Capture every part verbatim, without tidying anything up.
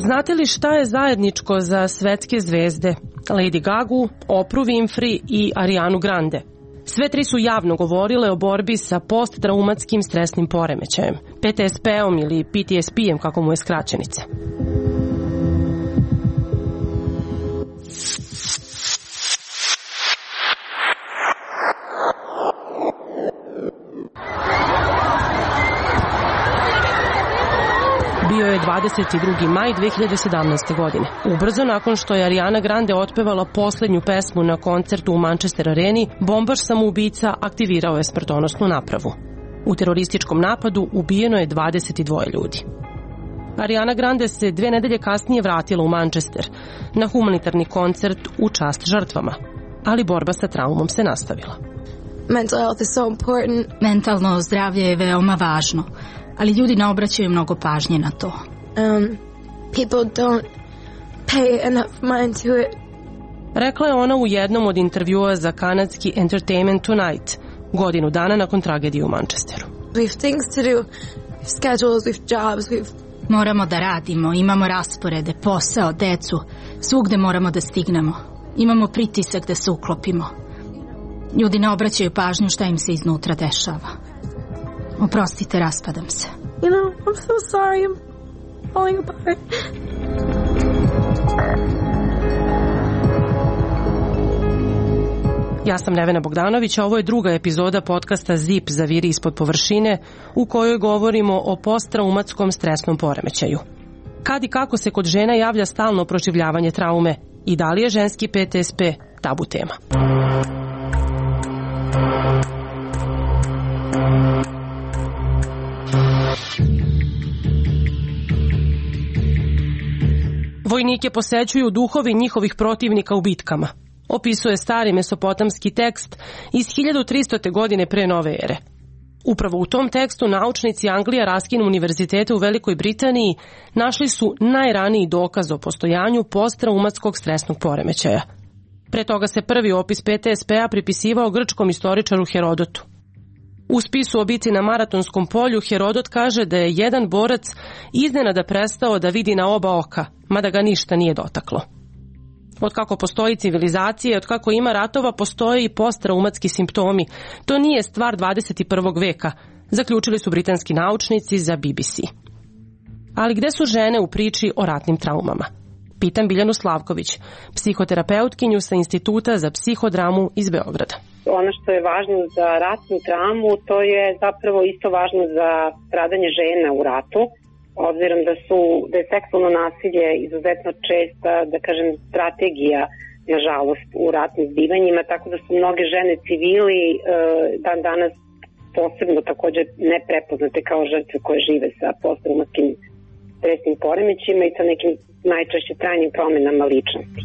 Znate li šta je zajedničko za svetske zvezde Lady Gagu, Oprah Winfrey i Arianu Grande? Sve tri su javno govorile o borbi sa posttraumatskim stresnim poremećajem, P T S P-om ili P T S P-em kako mu je skraćenica. Bio je dvadeset drugi maj dve hiljade sedamnaeste. godine. Ubrzo nakon što je Ariana Grande otpevala poslednju pesmu na koncertu u Manchester Areni, bombaš samoubica aktivirao je smrtonosnu napravu. U terorističkom napadu ubijeno je dvadeset dva ljudi. Ariana Grande se dve nedelje kasnije vratila u Manchester na humanitarni koncert u čast žrtvama, ali borba sa traumom se nastavila. Mental health is so important. Mentalno zdravlje je veoma važno, ali ljudi ne obraćaju mnogo pažnje na to. Um, people don't pay enough mind to it. Rekla je ona u jednom od intervjua za kanadski Entertainment Tonight, godinu dana nakon tragedije u Manchesteru. We have things to do, we have schedules, we have jobs, we have... Moramo da radimo, imamo rasporede, posao, decu, svugde moramo da stignemo. Imamo pritisak da se uklopimo. Ljudi ne obraćaju pažnju šta im se iznutra dešava. Oprostite, raspadam se. You know, I'm so sorry, I'm falling apart. Ja sam Nevena Bogdanović, a ovo je druga epizoda podcasta Zip zaviri ispod površine, u kojoj govorimo o posttraumatskom stresnom poremećaju. Kad i kako se kod žena javlja stalno proživljavanje traume i da li je ženski P T S P tabu tema. Vojnike posećuju duhovi njihovih protivnika u bitkama. Opisuje stari mesopotamski tekst iz hiljadu tristote. godine pre nove ere. Upravo u tom tekstu naučnici Anglija Raskin univerziteta u Velikoj Britaniji našli su najraniji dokaz o postojanju posttraumatskog stresnog poremećaja. Pre toga se prvi opis P T S P-a pripisivao grčkom istoričaru Herodotu. U spisu o bici na Maratonskom polju Herodot kaže da je jedan borac iznenada prestao da vidi na oba oka, mada ga ništa nije dotaklo. Od kako postoji civilizacija, od kako ima ratova, postoje i posttraumatski simptomi. To nije stvar dvadeset prvog. veka, zaključili su britanski naučnici za B B C. Ali gde su žene u priči o ratnim traumama? Pitam Biljanu Slavković, psihoterapeutkinju sa Instituta za psihodramu iz Beograda. Ono što je važno za ratnu traumu, to je zapravo isto važno za stradanje žena u ratu, obzirom da su da je seksualno nasilje izuzetno česta, da kažem, strategija, nažalost, u ratnim zbivanjima, tako da su mnoge žene civili dan danas posebno također neprepoznate kao žrtve koje žive sa posttraumatskim stresnim poremećima i sa nekim najčešće trajnim promenama ličnosti.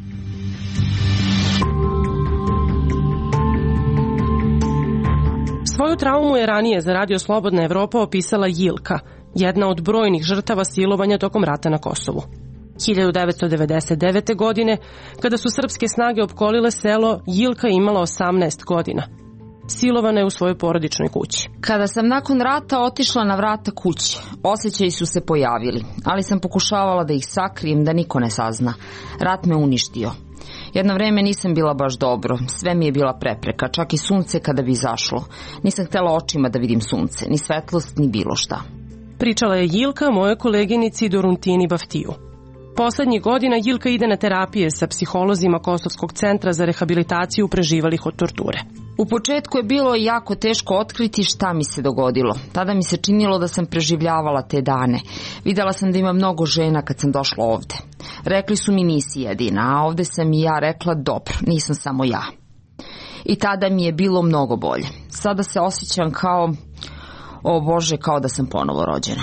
Svoju traumu je ranije za Radio Slobodna Evropa opisala Jilka, jedna od brojnih žrtava silovanja tokom rata na Kosovu. hiljadu devetsto devedeset devete. godine, kada su srpske snage opkolile selo, Jilka imala osamnaest godina. Silovana je u svojoj porodičnoj kući. Kada sam nakon rata otišla na vrata kuće, osjećaji su se pojavili, ali sam pokušavala da ih sakrijem, da niko ne sazna. Rat me uništio. Jedno vreme nisam bila baš dobro, sve mi je bila prepreka, čak i sunce kada bi izašlo. Nisam htela očima da vidim sunce, ni svetlost, ni bilo šta. Pričala je Jilka mojoj koleginici Doruntini Baftiju. Poslednjih godina Jilka ide na terapije sa psiholozima Kosovskog centra za rehabilitaciju preživalih od torture. U početku je bilo jako teško otkriti šta mi se dogodilo. Tada mi se činilo da sam preživljavala te dane. Videla sam da ima mnogo žena kad sam došla ovde. Rekli su mi nisi jedina, a ovde sam i ja rekla dobro, nisam samo ja. I tada mi je bilo mnogo bolje. Sada se osjećam kao, o Bože, kao da sam ponovo rođena.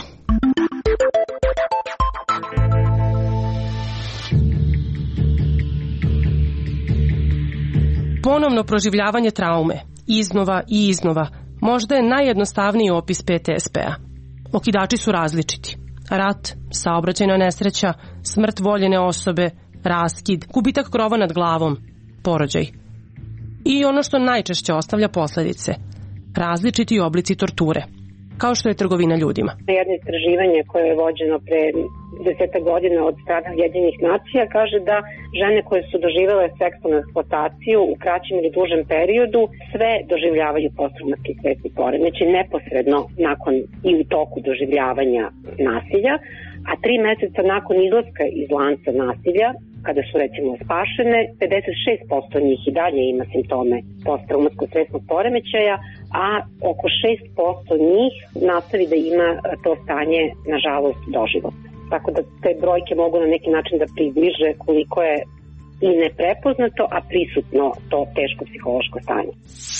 Ponovno proživljavanje traume, iznova i iznova, možda je najjednostavniji opis P T S P-a. Okidači su različiti. Rat, saobraćajna nesreća, smrt voljene osobe, raskid, gubitak krova nad glavom, porođaj. I ono što najčešće ostavlja posledice, različiti oblici torture. kao što je trgovina ljudima. Jedno istraživanje koje je vođeno pre deseta godina od strane Ujedinjenih nacija kaže da žene koje su doživele seksualnu eksploataciju u kraćem ili dužem periodu sve doživljavaju posttraumatski stresni poremećaj neposredno nakon i u toku doživljavanja nasilja, a tri meseca nakon izlaska iz lanca nasilja, kada su recimo spašene, pedeset šest posto njih i dalje ima simptome posttraumatskog stresnog poremećaja, a oko šest posto njih nastavi da ima to stanje, nažalost, doživotno. Tako da te brojke mogu na neki način da približe koliko je i neprepoznato, a prisutno to teško psihološko stanje.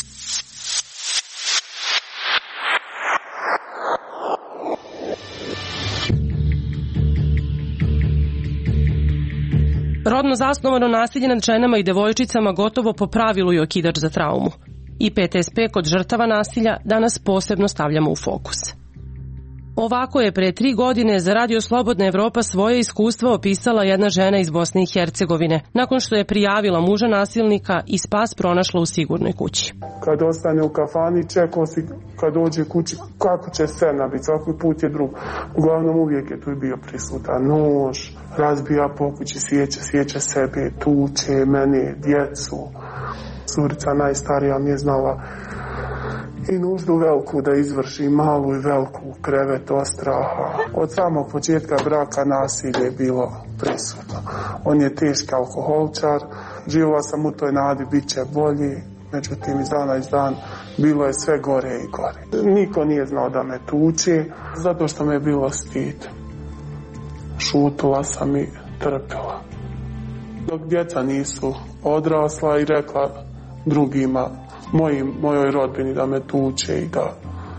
Rodno zasnovano nasilje nad ženama i devojčicama gotovo po pravilu je okidač za traumu. I P T S P kod žrtava nasilja danas posebno stavljamo u fokus. Ovako je pre tri godine za Radio Slobodna Evropa svoje iskustvo opisala jedna žena iz Bosne i Hercegovine, nakon što je prijavila muža nasilnika i spas pronašla u sigurnoj kući. Kad ostane u kafani, čekao si kad dođe kući kako će scena biti, svaki put je drug. Uglavnom uvijek je tu bio prisutan nož, razbija po kući, sjeća, sjeća sebe, tuče mene, djecu. Curica najstarija mi je znala i nuždu veliku da izvrši, malu i veliku, krevet od straha. Od samog početka braka nasilje je bilo prisutno. On je teški alkoholčar, živjela sam u toj nadi, bit će bolji, međutim iz dana iz dan bilo je sve gore i gore. Niko nije znao da me tuči, zato što me je bilo stid. Šutila sam i trpila. Dok djeca nisu odrasla i rekla drugima, mojim, mojoj rodbini da me tuče i da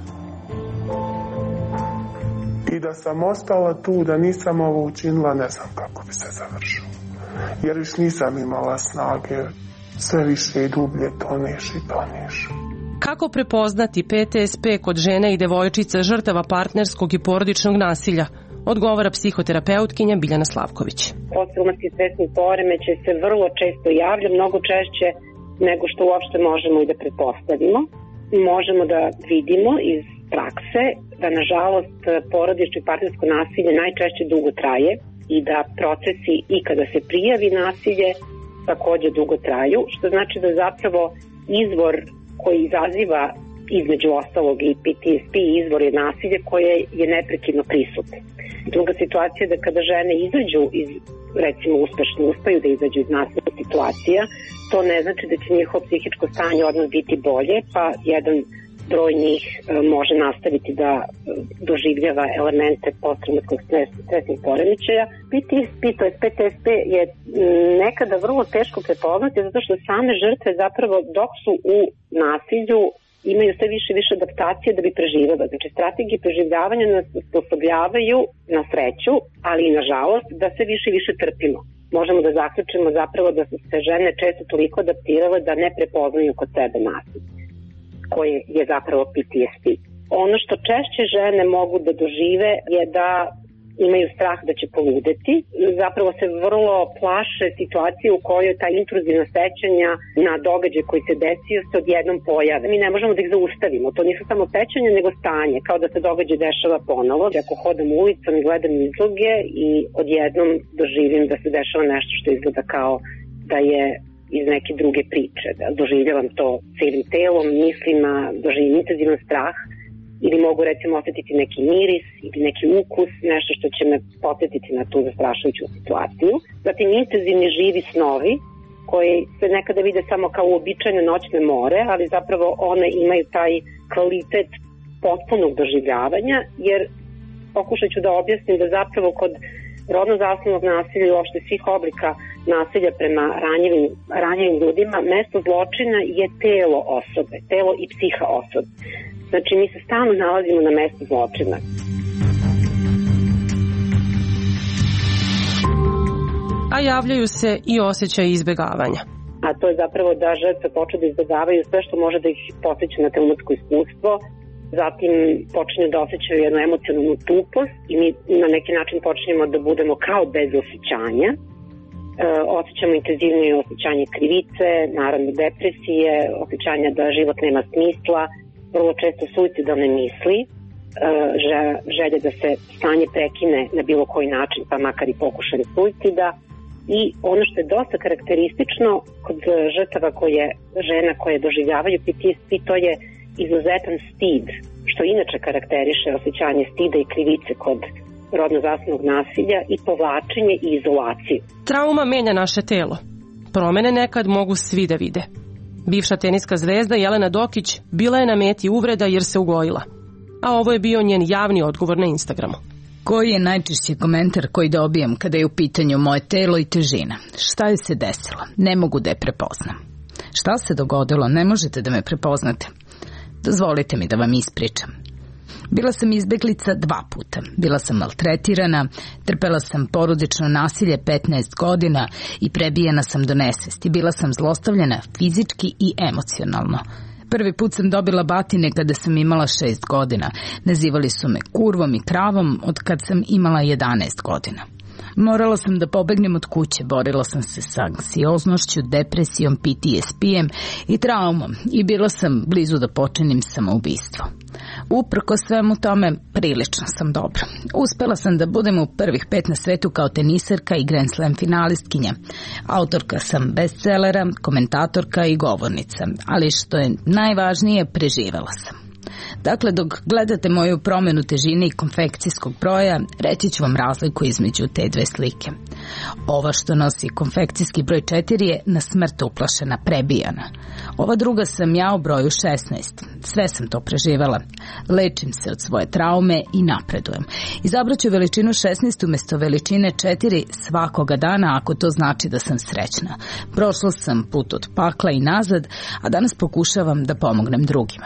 i da sam ostala tu, da nisam ovo učinila, ne znam kako bi se završilo. Jer još nisam imala snage, sve više i dublje toneš i toneš. Kako prepoznati P T S P kod žena i devojčica žrtava partnerskog i porodičnog nasilja? Odgovara psihoterapeutkinja Biljana Slavković. Posttraumatski stresni poremećaj se vrlo često javlja, mnogo češće nego što uopšte možemo i da pretpostavimo. Možemo da vidimo iz prakse da, nažalost, porodično i partnersko nasilje najčešće dugo traje i da procesi i kada se prijavi nasilje takođe dugo traju, što znači da zapravo izvor koji izaziva između ostalog i P T S P izvor je nasilje koje je neprekidno prisutno. Druga situacija je da kada žene izađu iz, recimo uspešno uspeju da izađu iz nasilnih situacija, to ne znači da će njihovo psihičko stanje odmah biti bolje, pa jedan broj njih može nastaviti da doživljava elemente posttraumatskog stresnih poremećaja. P T S P, to je P T S P, je nekada vrlo teško prepoznati zato što same žrtve zapravo dok su u nasilju imaju sve više i više adaptacije da bi preživjela. Znači, strategije preživljavanja nas usposobljavaju na sreću, ali i na žalost, da sve više i više trpimo. Možemo da zaključimo zapravo da su se žene često toliko adaptirale da ne prepoznaju kod sebe nasilje, koje je zapravo P T S P. Ono što češće žene mogu da dožive je da imaju strah da će poludeti. Zapravo se vrlo plaše situacije u kojoj ta intruzivna sećanja na događaj koji se desio se odjednom pojave. Mi ne možemo da ih zaustavimo. To nisu samo sećanja, nego stanje, kao da se događaj dešava ponovo. Ako hodam ulicom i gledam izloge i odjednom doživim da se dešava nešto što izgleda kao da je iz neke druge priče. Da doživljavam to celim telom, mislima, doživim intenzivan strah, ili mogu recimo osetiti neki miris ili neki ukus, nešto što će me podsjetiti na tu zastrašujuću situaciju. Zatim intenzivni živi snovi koji se nekada vide samo kao uobičajene noćne more, ali zapravo one imaju taj kvalitet potpunog doživljavanja, jer pokušat ću da objasnim da zapravo kod rodno zasnovanog nasilja i uopšte svih oblika nasilja prema ranjivim, ranjivim ljudima, mesto zločina je telo osobe, telo i psiha osobe. Znači, mi se stalno nalazimo na mestu zločina. A javljaju se i osjećaji izbegavanja. A to je zapravo da žrtve počnu da izbegavaju sve što može da ih podsjeća na traumatsko iskustvo, zatim počinju da osjećaju jednu emocionalnu tupost i mi na neki način počinjemo da budemo kao bez osjećanja. E, osjećamo intenzivnije osjećanje krivice, naravno depresije, osjećanja da život nema smisla, vrlo često suicidalne misli, želje da se stanje prekine na bilo koji način, pa makar i pokušaj suicida. I ono što je dosta karakteristično kod žrtava koje, žena koje doživljavaju P T S D, to je izuzetan stid, što inače karakteriše osjećanje stida i krivice kod rodno zasnovanog nasilja i povlačenje i izolaciju. Trauma menja naše telo. Promene nekad mogu svi da vide. Bivša teniska zvezda Jelena Dokić bila je na meti uvreda jer se ugojila. A ovo je bio njen javni odgovor na Instagramu. Koji je najčešći komentar koji dobijam kada je u pitanju moje telo i težina? Šta je se desilo? Ne mogu da je prepoznam. Šta se dogodilo? Ne možete da me prepoznate. Dozvolite mi da vam ispričam. Bila sam izbeglica dva puta. Bila sam maltretirana, trpela sam porodično nasilje petnaest godina i prebijena sam do nesvesti. Bila sam zlostavljena fizički i emocionalno. Prvi put sam dobila batine kada sam imala šest godina. Nazivali su me kurvom i kravom od kad sam imala jedanaest godina. Morala sam da pobegnem od kuće, borila sam se sa anksioznošću, depresijom, P T S D-em i traumom i bila sam blizu da počinim samoubistvo. Uprko svemu tome, prilično sam dobra. Uspela sam da budem u prvih pet na svetu kao teniserka i Grand Slam finalistkinja. Autorka sam bestsellera, komentatorka i govornica, ali što je najvažnije, preživela sam. Dakle, dok gledate moju promenu težine i konfekcijskog broja, reći ću vam razliku između te dve slike. Ova što nosi konfekcijski broj četiri je na smrt uplašena, prebijana. Ova druga sam ja u broju šesnaest. Sve sam to preživela. Lečim se od svoje traume i napredujem. Izabraću veličinu šesnaest umjesto veličine četiri svakoga dana ako to znači da sam srećna. Prošla sam put od pakla i nazad, a danas pokušavam da pomognem drugima.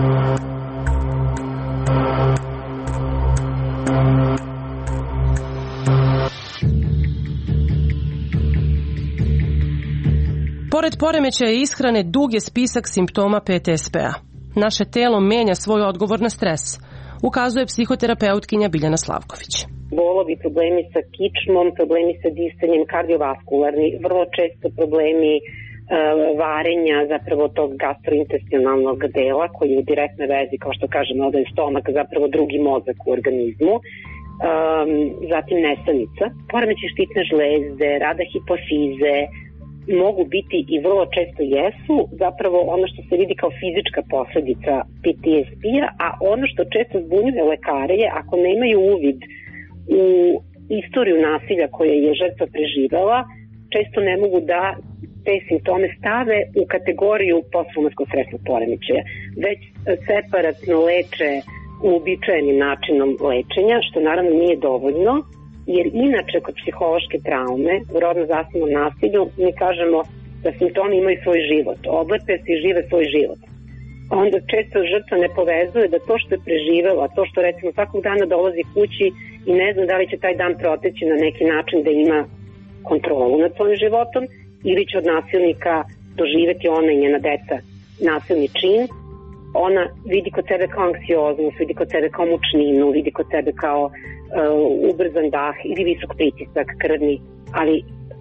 Pored poremećaja ishrane, dug je spisak simptoma P T S D-a. Naše telo menja svoj odgovor na stres, ukazuje psihoterapeutkinja Biljana Slavković. Bolovi, problemi sa kičmom, problemi sa disanjem, kardiovaskularni, vrlo često problemi e, varenja zapravo tog gastrointestinalnog dela koji je u direktnoj vezi, kao što kažemo, ovdje je stomak zapravo drugi mozak u organizmu. Um, zatim nesanica, poremećaj štitne žlezde, rada hipofize, mogu biti i vrlo često jesu zapravo ono što se vidi kao fizička posledica P T S D-a, a ono što često zbunjuje lekare je ako nemaju uvid u istoriju nasilja koje je žrtva preživela, često ne mogu da te simptome stave u kategoriju posttraumatskog stresnog poremećaja, već separatno leče uobičajenim načinom lečenja, što naravno nije dovoljno, jer inače kod psihološke traume u rodno zasnovanom nasilju mi kažemo da simptomi imaju svoj život, oblepe se i žive svoj život. Onda često žrtva ne povezuje da to što je preživela, to što recimo svakog dana dolazi kući i ne zna da li će taj dan proteći na neki način da ima kontrolu nad svojim životom ili će od nasilnika doživeti ona i njena deca nasilni čin. Ona vidi kod sebe kao anksioznost, vidi kod sebe kao mučninu, vidi kod sebe kao uh, ubrzan dah ili visok pritisak krvni, ali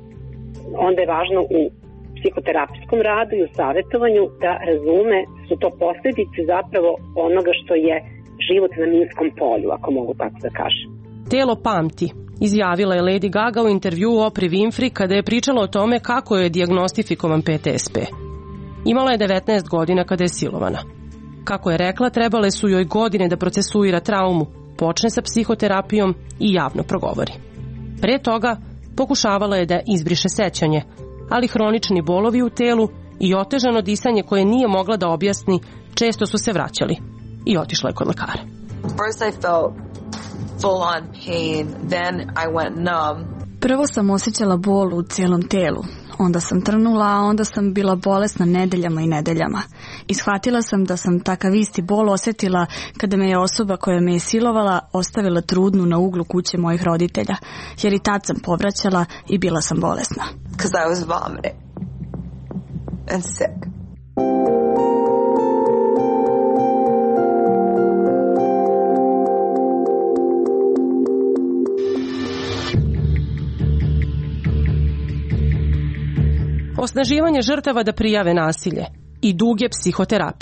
onda je važno u psihoterapijskom radu i u savjetovanju da razume su to posljedice zapravo onoga što je život na minskom polju, ako mogu tako da kažem. Telo pamti, izjavila je Lady Gaga u intervjuu Oprah Winfrey kada je pričala o tome kako je dijagnostifikovan P T S D. Imala je devetnaest godina kada je silovana. Kako je rekla, trebale su joj godine da procesuira traumu, počne sa psihoterapijom i javno progovori. Pre toga pokušavala je da izbriše sećanje, ali hronični bolovi u telu i otežano disanje koje nije mogla da objasni često su se vraćali i otišla je kod lekara. First I felt full on pain, then I went numb. Prvo sam osjećala bol u cijelom telu. Onda sam trnula, a onda sam bila bolesna nedeljama i nedeljama. I shvatila sam da sam takav isti bol osjetila kada me je osoba koja me je silovala ostavila trudnu na uglu kuće mojih roditelja, jer i tad sam povraćala i bila sam bolesna. Because I was vomiting and sick. Osnaživanje žrtava da prijave nasilje i duge psihoterapije.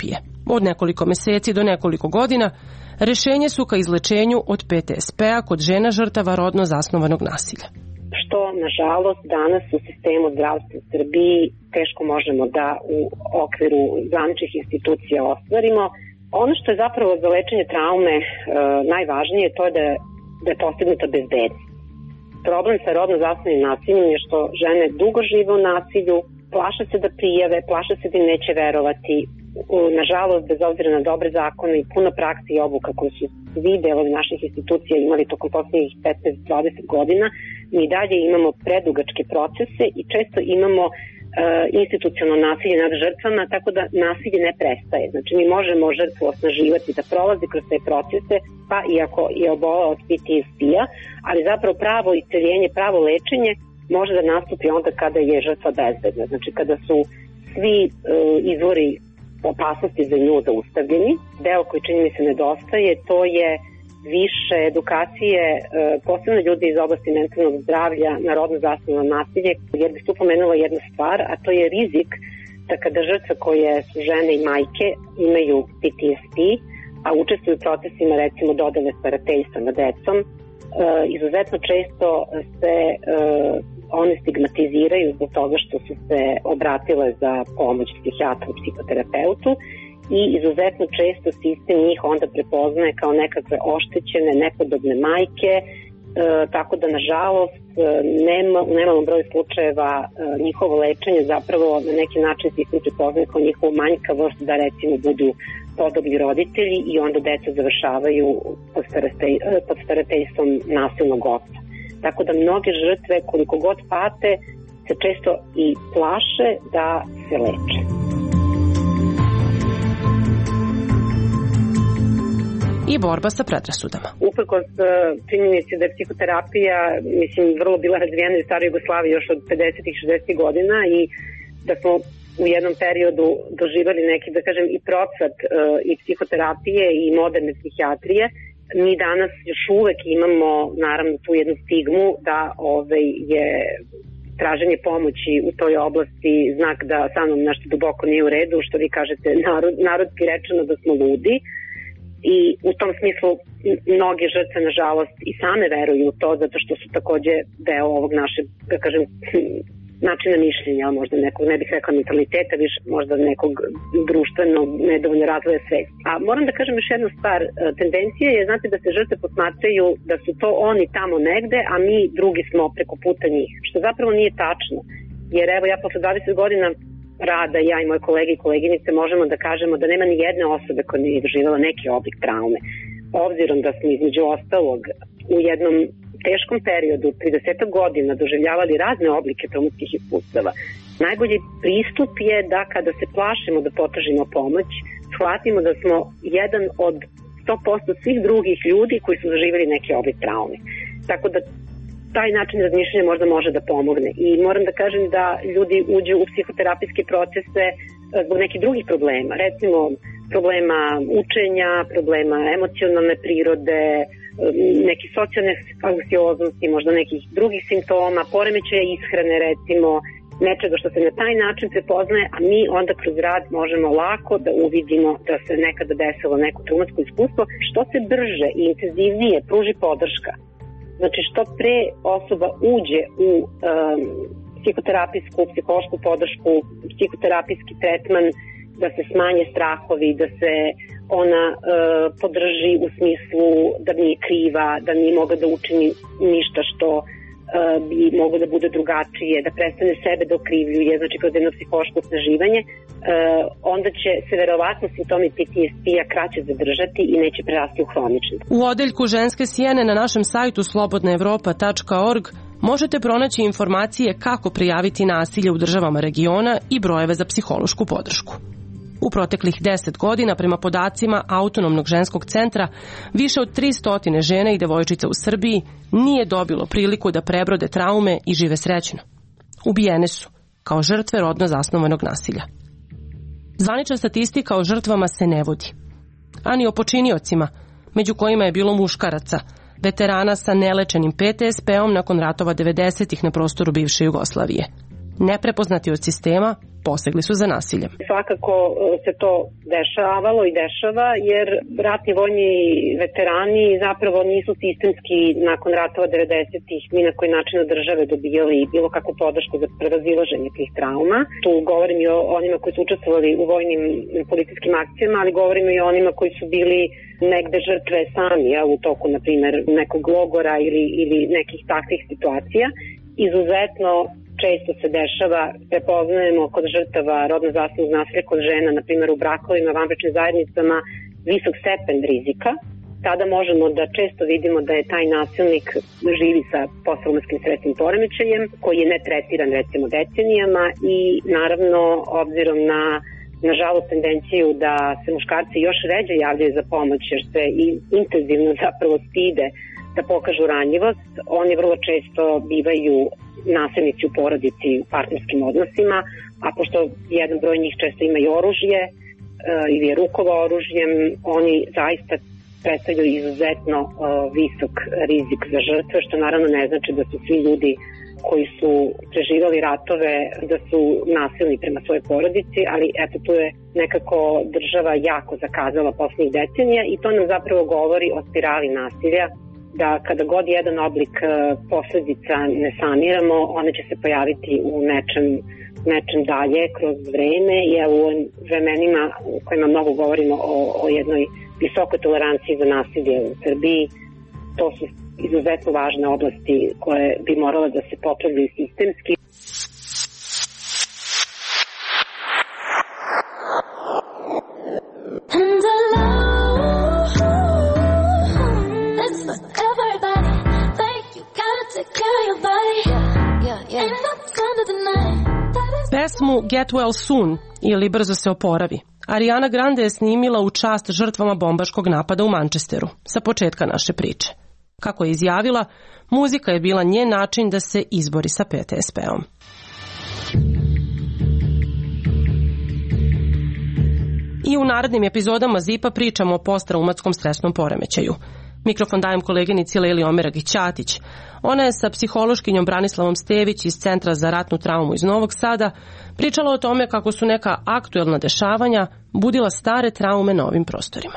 Od nekoliko meseci do nekoliko godina rešenje su ka izlečenju od P T S P-a kod žena žrtava rodno zasnovanog nasilja. Što, nažalost, danas u sistemu zdravstva u Srbiji teško možemo da u okviru zvaničnih institucija ostvarimo. Ono što je zapravo za lečenje traume e, najvažnije, to je da, da je postignuta bezbednost. Problem sa rodno zasnovanim nasiljem je što žene dugo žive u nasilju, plaše se da prijave, plaše se da im neće verovati. Nažalost, bez obzira na dobre zakone i puno prakse i obuka koje su svi delovi naših institucija imali tokom poslednjih petnaest do dvadeset godina, mi dalje imamo predugačke procese i često imamo uh, institucionalno nasilje nad žrtvama, tako da nasilje ne prestaje. Znači, mi možemo žrtvu osnaživati da prolazi kroz te procese, pa i ako je obola od P T S P-a, ali zapravo pravo isceljenje, pravo lečenje može da nastupi onda kada je žrtva bezbedna. Znači, kada su svi uh, izvori opasnosti za nju zaustavljeni. Deo koji čini mi se nedostaje, to je više edukacije, posebno ljudi iz oblasti mentalnog zdravlja na rodno zasnovano nasilje, jer bih tu pomenula jednu stvar, a to je rizik da kada žrtve koje su žene i majke imaju P T S P, a učestvuju u procesima recimo dodele starateljstva nad decom, izuzetno često se one stigmatiziraju zbog toga što su se obratile za pomoć psihijatru i psihoterapeutu i izuzetno često sistem njih onda prepoznaje kao nekakve oštećene, nepodobne majke, e, tako da nažalost nema, u nemalom broju slučajeva e, njihovo lečenje zapravo na neki način sistem prepoznaje kao njihovu manjkavost da recimo budu podobni roditelji i onda deca završavaju pod, staratelj, pod starateljstvom nasilnog oca. Tako da mnoge žrtve, koliko god pate, se često i plaše da se leče. I borba sa predrasudama. Uprkos činjenici da je psihoterapija, mislim, vrlo bila razvijena u staroj Jugoslaviji još od pedesetih šezdesetih godina i da smo u jednom periodu doživali neki, da kažem, i procvat uh, i psihoterapije i moderne psihijatrije, mi danas još uvek imamo naravno tu jednu stigmu da ovaj, je traženje pomoći u toj oblasti znak da sa mnom nešto duboko nije u redu, što vi kažete narod, narodski rečeno da smo ludi i u tom smislu mnoge žrtve nažalost i same veruju u to zato što su takođe deo ovog našeg, da kažem, načina mišljenja, možda nekog, ne bih rekla mentaliteta, više možda nekog društvenog nedovoljno razvoja svesti. A moram da kažem još jednu stvar, tendencija je, znate, da se žrtve posmatraju da su to oni tamo negde, a mi drugi smo preko puta njih, što zapravo nije tačno. Jer evo ja posle dvadeset godina rada, ja i moje kolege i koleginice možemo da kažemo da nema ni jedne osobe koja nije doživjela neki oblik traume. Obzirom da smo između ostalog u jednom teškom periodu, trideset godina, doživljavali razne oblike traumatskih iskustava. Najbolji pristup je da kada se plašimo da potražimo pomoć, shvatimo da smo jedan od sto posto svih drugih ljudi koji su doživjeli neki oblik traume. Tako da taj način razmišljanja možda može da pomogne. I moram da kažem da ljudi uđu u psihoterapijske procese zbog nekih drugih problema. Recimo, problema učenja, problema emocionalne prirode, neke socijalne anksioznosti, možda nekih drugih simptoma, poremećaja ishrane, recimo, nečega što se na taj način prepoznaje, a mi onda kroz rad možemo lako da uvidimo da se nekada desilo neko traumatsko iskustvo. Što se brže i intenzivnije pruži podrška, znači što pre osoba uđe u um, psihoterapijsku, psihološku podršku, psihoterapijski tretman, da se smanje strahovi, da se ona uh, podrži u smislu da nije kriva, da nije mogla da učini ništa što uh, bi moglo da bude drugačije, da prestane sebe da okrivljuje, znači kroz jedno psihološko osnaživanje, uh, onda će se verovatno simptomi P T S P-a kraće zadržati i neće prerasti u hronični. U odeljku Ženske sjene na našem sajtu slobodna evropa tačka org možete pronaći informacije kako prijaviti nasilje u državama regiona i brojeve za psihološku podršku. U proteklih deset godina, prema podacima Autonomnog ženskog centra, više od tristo žena i devojčica u Srbiji nije dobilo priliku da prebrode traume i žive srećno. Ubijene su, kao žrtve rodno zasnovanog nasilja. Zvanična statistika o žrtvama se ne vodi, a ni o počiniocima, među kojima je bilo muškaraca, veterana sa nelečenim P T S P-om nakon ratova devedesetih na prostoru bivše Jugoslavije. neprepoznati od sistema, posegli su za nasiljem. Svakako se to dešavalo i dešava, jer ratni vojni veterani zapravo nisu sistemski nakon ratova devedesetih ni na koji način od države dobijali bilo kakvu podršku za prevazilaženje tih trauma. Tu govorim i o onima koji su učestvovali u vojnim policijskim akcijama, ali govorim i o onima koji su bili negde žrtve sami, ja, u toku, na primjer, nekog logora ili, ili nekih takvih situacija. Izuzetno često se dešava, prepoznajemo kod žrtava rodno zasebnog nasilja kod žena, na primjer u brakovima, vanbračnim zajednicama, visok stepen rizika. Tada možemo da često vidimo da je taj nasilnik živi sa posttraumatskim stresnim poremećajem, koji je ne tretiran recimo decenijama i naravno obzirom na nažalost tendenciju da se muškarci još ređe javljaju za pomoć jer se i intenzivno zapravo stide da pokažu ranjivost, oni vrlo često bivaju nasilnici u porodici u partnerskim odnosima, a pošto jedan broj njih često ima i oružje e, ili je rukova oružjem, oni zaista predstavljaju izuzetno e, visok rizik za žrtve, što naravno ne znači da su svi ljudi koji su preživali ratove da su nasilni prema svojoj porodici, ali eto tu je nekako država jako zakazala poslednjih decenija i to nam zapravo govori o spirali nasilja, da kada god jedan oblik posledica ne saniramo, one će se pojaviti u nečem, nečem dalje kroz vreme i u vremenima u kojima mnogo govorimo o, o jednoj visokoj toleranciji za nasilje u Srbiji. To su izuzetno važne oblasti koje bi morale da se popravljaju sistemski. Pesmu Get Well Soon ili Brzo se oporavi Ariana Grande je snimila u čast žrtvama bombaškog napada u Manchesteru sa početka naše priče. Kako je izjavila, muzika je bila njen način da se izbori sa P T S P-om. I u narednim epizodama Zipa pričamo o posttraumatskom stresnom poremećaju. Mikrofon dajem koleginici Leli Omeragić-Ćatić. Ona je sa psihološkinjom Branislavom Stević iz Centra za ratnu traumu iz Novog Sada pričala o tome kako su neka aktuelna dešavanja budila stare traume na ovim prostorima.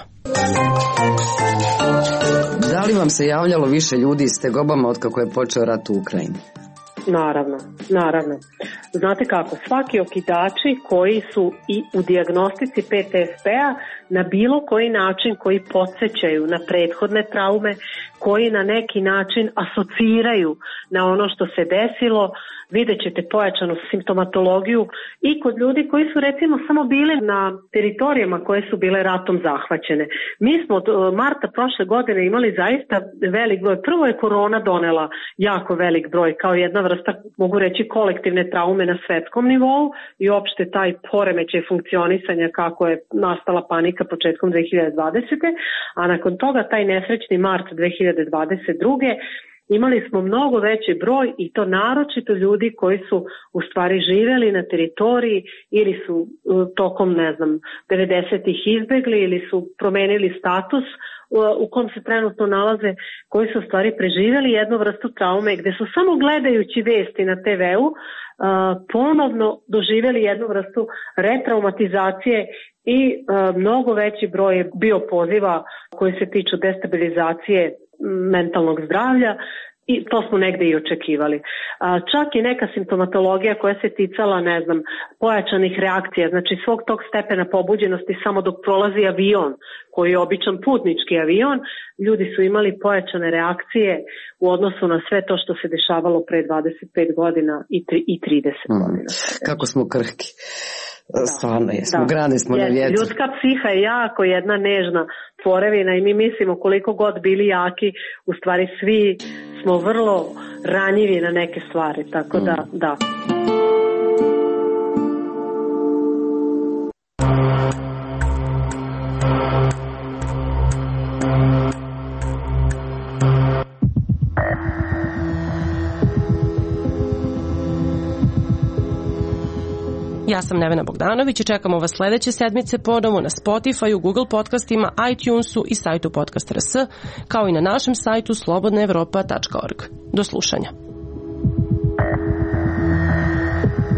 Da li vam se javljalo više ljudi s tegobama od kako je počeo rat u Ukrajini? Naravno, naravno. Znate kako, svaki okidači koji su i u dijagnostici P T S P-a na bilo koji način koji podsjećaju na prethodne traume, koji na neki način asociraju na ono što se desilo, vidjet ćete pojačanu simptomatologiju i kod ljudi koji su recimo samo bili na teritorijama koje su bile ratom zahvaćene. Mi smo od marta prošle godine imali zaista velik broj. Prvo je korona donela jako velik broj kao jedna vrsta, mogu reći, kolektivne traume na svetskom nivou i opšte taj poremećaj funkcionisanja kako je nastala panika početkom dve hiljade dvadesete. A nakon toga taj nesrećni mart dve hiljade dvadeset druge imali smo mnogo veći broj i to naročito ljudi koji su u stvari živeli na teritoriji ili su tokom, ne znam, devedesetih izbegli ili su promenili status u kom se trenutno nalaze, koji su u stvari preživjeli jednu vrstu traume gde su samo gledajući vesti na te veu ponovno doživjeli jednu vrstu retraumatizacije i mnogo veći broj je bio poziva koji se tiču destabilizacije mentalnog zdravlja i to smo negde i očekivali. Čak i neka simptomatologija koja se ticala, ne znam, pojačanih reakcija, znači svog tog stepena pobuđenosti samo dok prolazi avion, koji je običan putnički avion, ljudi su imali pojačane reakcije u odnosu na sve to što se dešavalo pre dvadeset pet godina i trideset mm. godina. Kako smo krhki. Da, stvarno jesmo, da. Grani smo na vjetru. Ljudska psiha je jako jedna nežna tvorevina i mi mislimo koliko god bili jaki, u stvari svi smo vrlo ranjivi na neke stvari, tako da, mm. da. Ja sam Nevena Bogdanović i čekamo vas sledeće sedmice ponovo na Spotify, Google podcastima, iTunesu i sajtu Podcast R S, kao i na našem sajtu slobodna evropa tačka org. Do slušanja.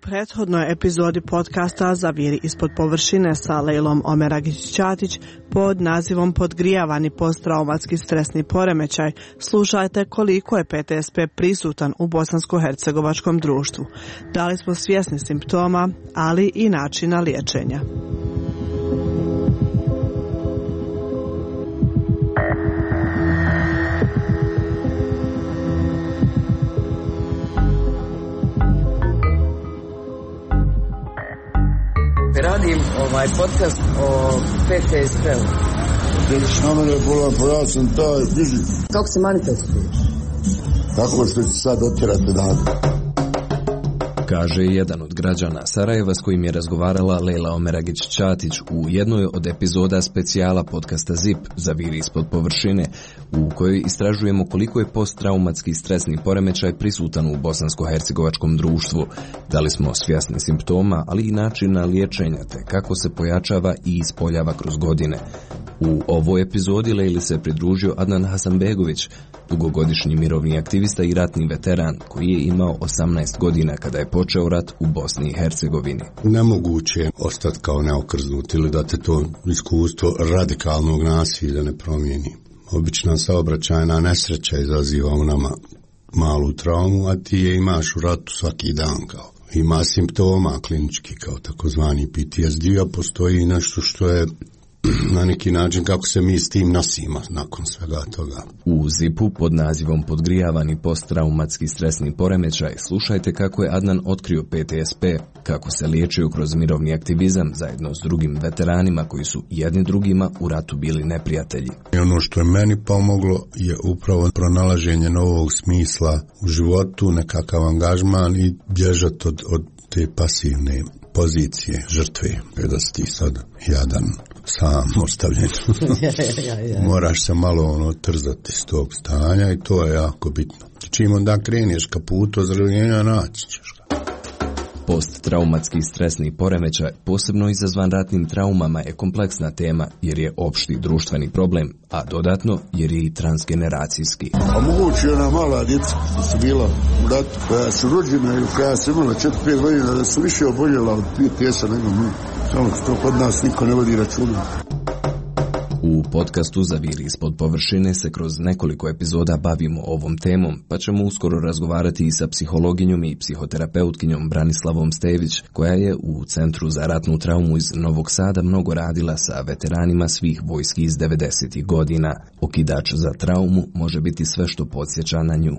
prethodnoj epizodi podcasta Zaviri ispod površine sa Lejlom Omeragić-Ćatić pod nazivom Podgrijavani posttraumatski stresni poremećaj slušajte koliko je P T S P prisutan u bosansko-hercegovačkom društvu. Da li smo svjesni simptoma, ali i načina liječenja. Radim ovaj podcast o P T S P-u. Vidiš na mene bolan, pa ja sam taj fizik. Kako se manifestuješ? Tako što ću sad otjerati dan. Kaže jedan od građana Sarajeva s kojim je razgovarala Lejla Omeragić-Ćatić u jednoj od epizoda specijala podcasta ZIP Zaviri ispod površine, u kojoj istražujemo koliko je posttraumatski stresni poremećaj prisutan u bosansko-hercegovačkom društvu, da li smo svjesni simptoma, ali i načina liječenja te kako se pojačava i ispoljava kroz godine. U ovoj epizodi Lejli se pridružio Adnan Hasanbegović, dugogodišnji mirovni aktivista i ratni veteran koji je imao osamnaest godina kada je počeo rat u Bosni i Hercegovini. Nemoguće je ostati kao neokrznut ili da te to iskustvo radikalnog nasilja ne promijeni. Obična saobraćajna nesreća izaziva u nama malu traumu, a ti je imaš u ratu svaki dan kao. Ima simptoma klinički kao takozvani P T S D, a postoji nešto što je na neki način kako se mi s tim nosimo nakon svega toga. U zipu pod nazivom Podgrijavani posttraumatski stresni poremećaj slušajte kako je Adnan otkrio P T S P, kako se liječio kroz mirovni aktivizam zajedno s drugim veteranima koji su jedni drugima u ratu bili neprijatelji. I ono što je meni pomoglo je upravo pronalaženje novog smisla u životu, nekakav angažman i bježati od, od te pasivne pozicije žrtve, da si ti sad jadan, sam ostavljen. Moraš se malo ono trzati s tog stanja i to je jako bitno. Čim onda kreneš ka putu ozdravljenja, naći ćeš ga. Posttraumatski stresni poremećaj, posebno izazvan ratnim traumama, je kompleksna tema jer je opšti društveni problem, a dodatno jer je i transgeneracijski. A moguće ona mala djeca su bila u ratu, koja su rođena ili koja su imala četiri pet godina, da su više oboljela od P T S-a nego mi. Samo što kod nas niko ne vodi računa. U podcastu Zaviri ispod površine se kroz nekoliko epizoda bavimo ovom temom, pa ćemo uskoro razgovarati i sa psihologinjom i psihoterapeutkinjom Branislavom Stević, koja je u Centru za ratnu traumu iz Novog Sada mnogo radila sa veteranima svih vojski iz devedesetih godina. Okidač za traumu može biti sve što podsjeća na nju.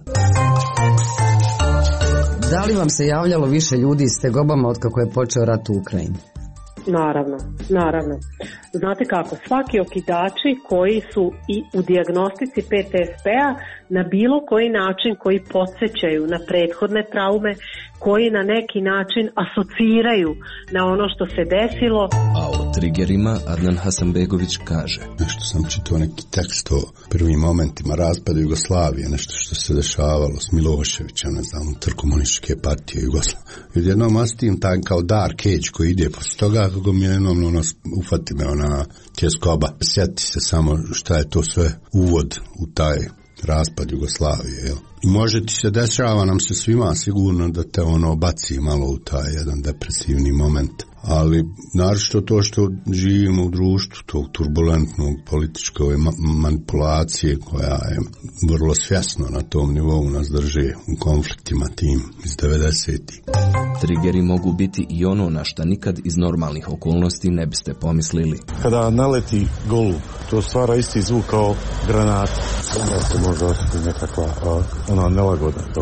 Da li vam se javljalo više ljudi s tegobama od kako je počeo rat u Ukrajini? Naravno, naravno. Znate kako, svaki okidači koji su i u dijagnostici P T S P-a na bilo koji način koji podsjećaju na prethodne traume, koji na neki način asociraju na ono što se desilo. A o triggerima Adnan Hasanbegović kaže: Nešto sam čitao neki tekst o prvim momentima raspada Jugoslavije, nešto što se dešavalo s Miloševića, ne znam, unutar komunističke partije Jugoslavije. I odjednom ostim taj kao dark age koji ide posle toga, kako mi jednom ono, ufati me ona tjeskoba. Sjeti se samo šta je to sve uvod u taj raspad Jugoslavije, jel? I može ti se dešava nam se svima sigurno da te ono baci malo u taj jedan depresivni moment, ali naročito to što živimo u društvu tog turbulentnog političke manipulacije koja je vrlo svjesno na tom nivou nas drže u konfliktima tim iz devedesetih. Triggeri mogu biti i ono na šta nikad iz normalnih okolnosti ne biste pomislili. Kada naleti golub, to stvara isti zvuk kao granat. Onda se može osjetiti nekakva a, ona nelagoda. To.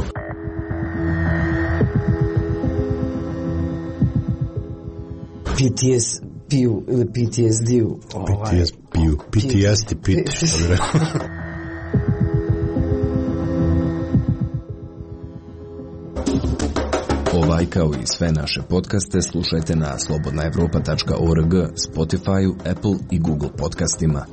P T S P-u ili P T S D-u. P T S P-u. P T S D-P. Ovaj kao i sve naše podcaste slušajte na slobodna evropa tačka org, Spotify, Apple i Google podcastima.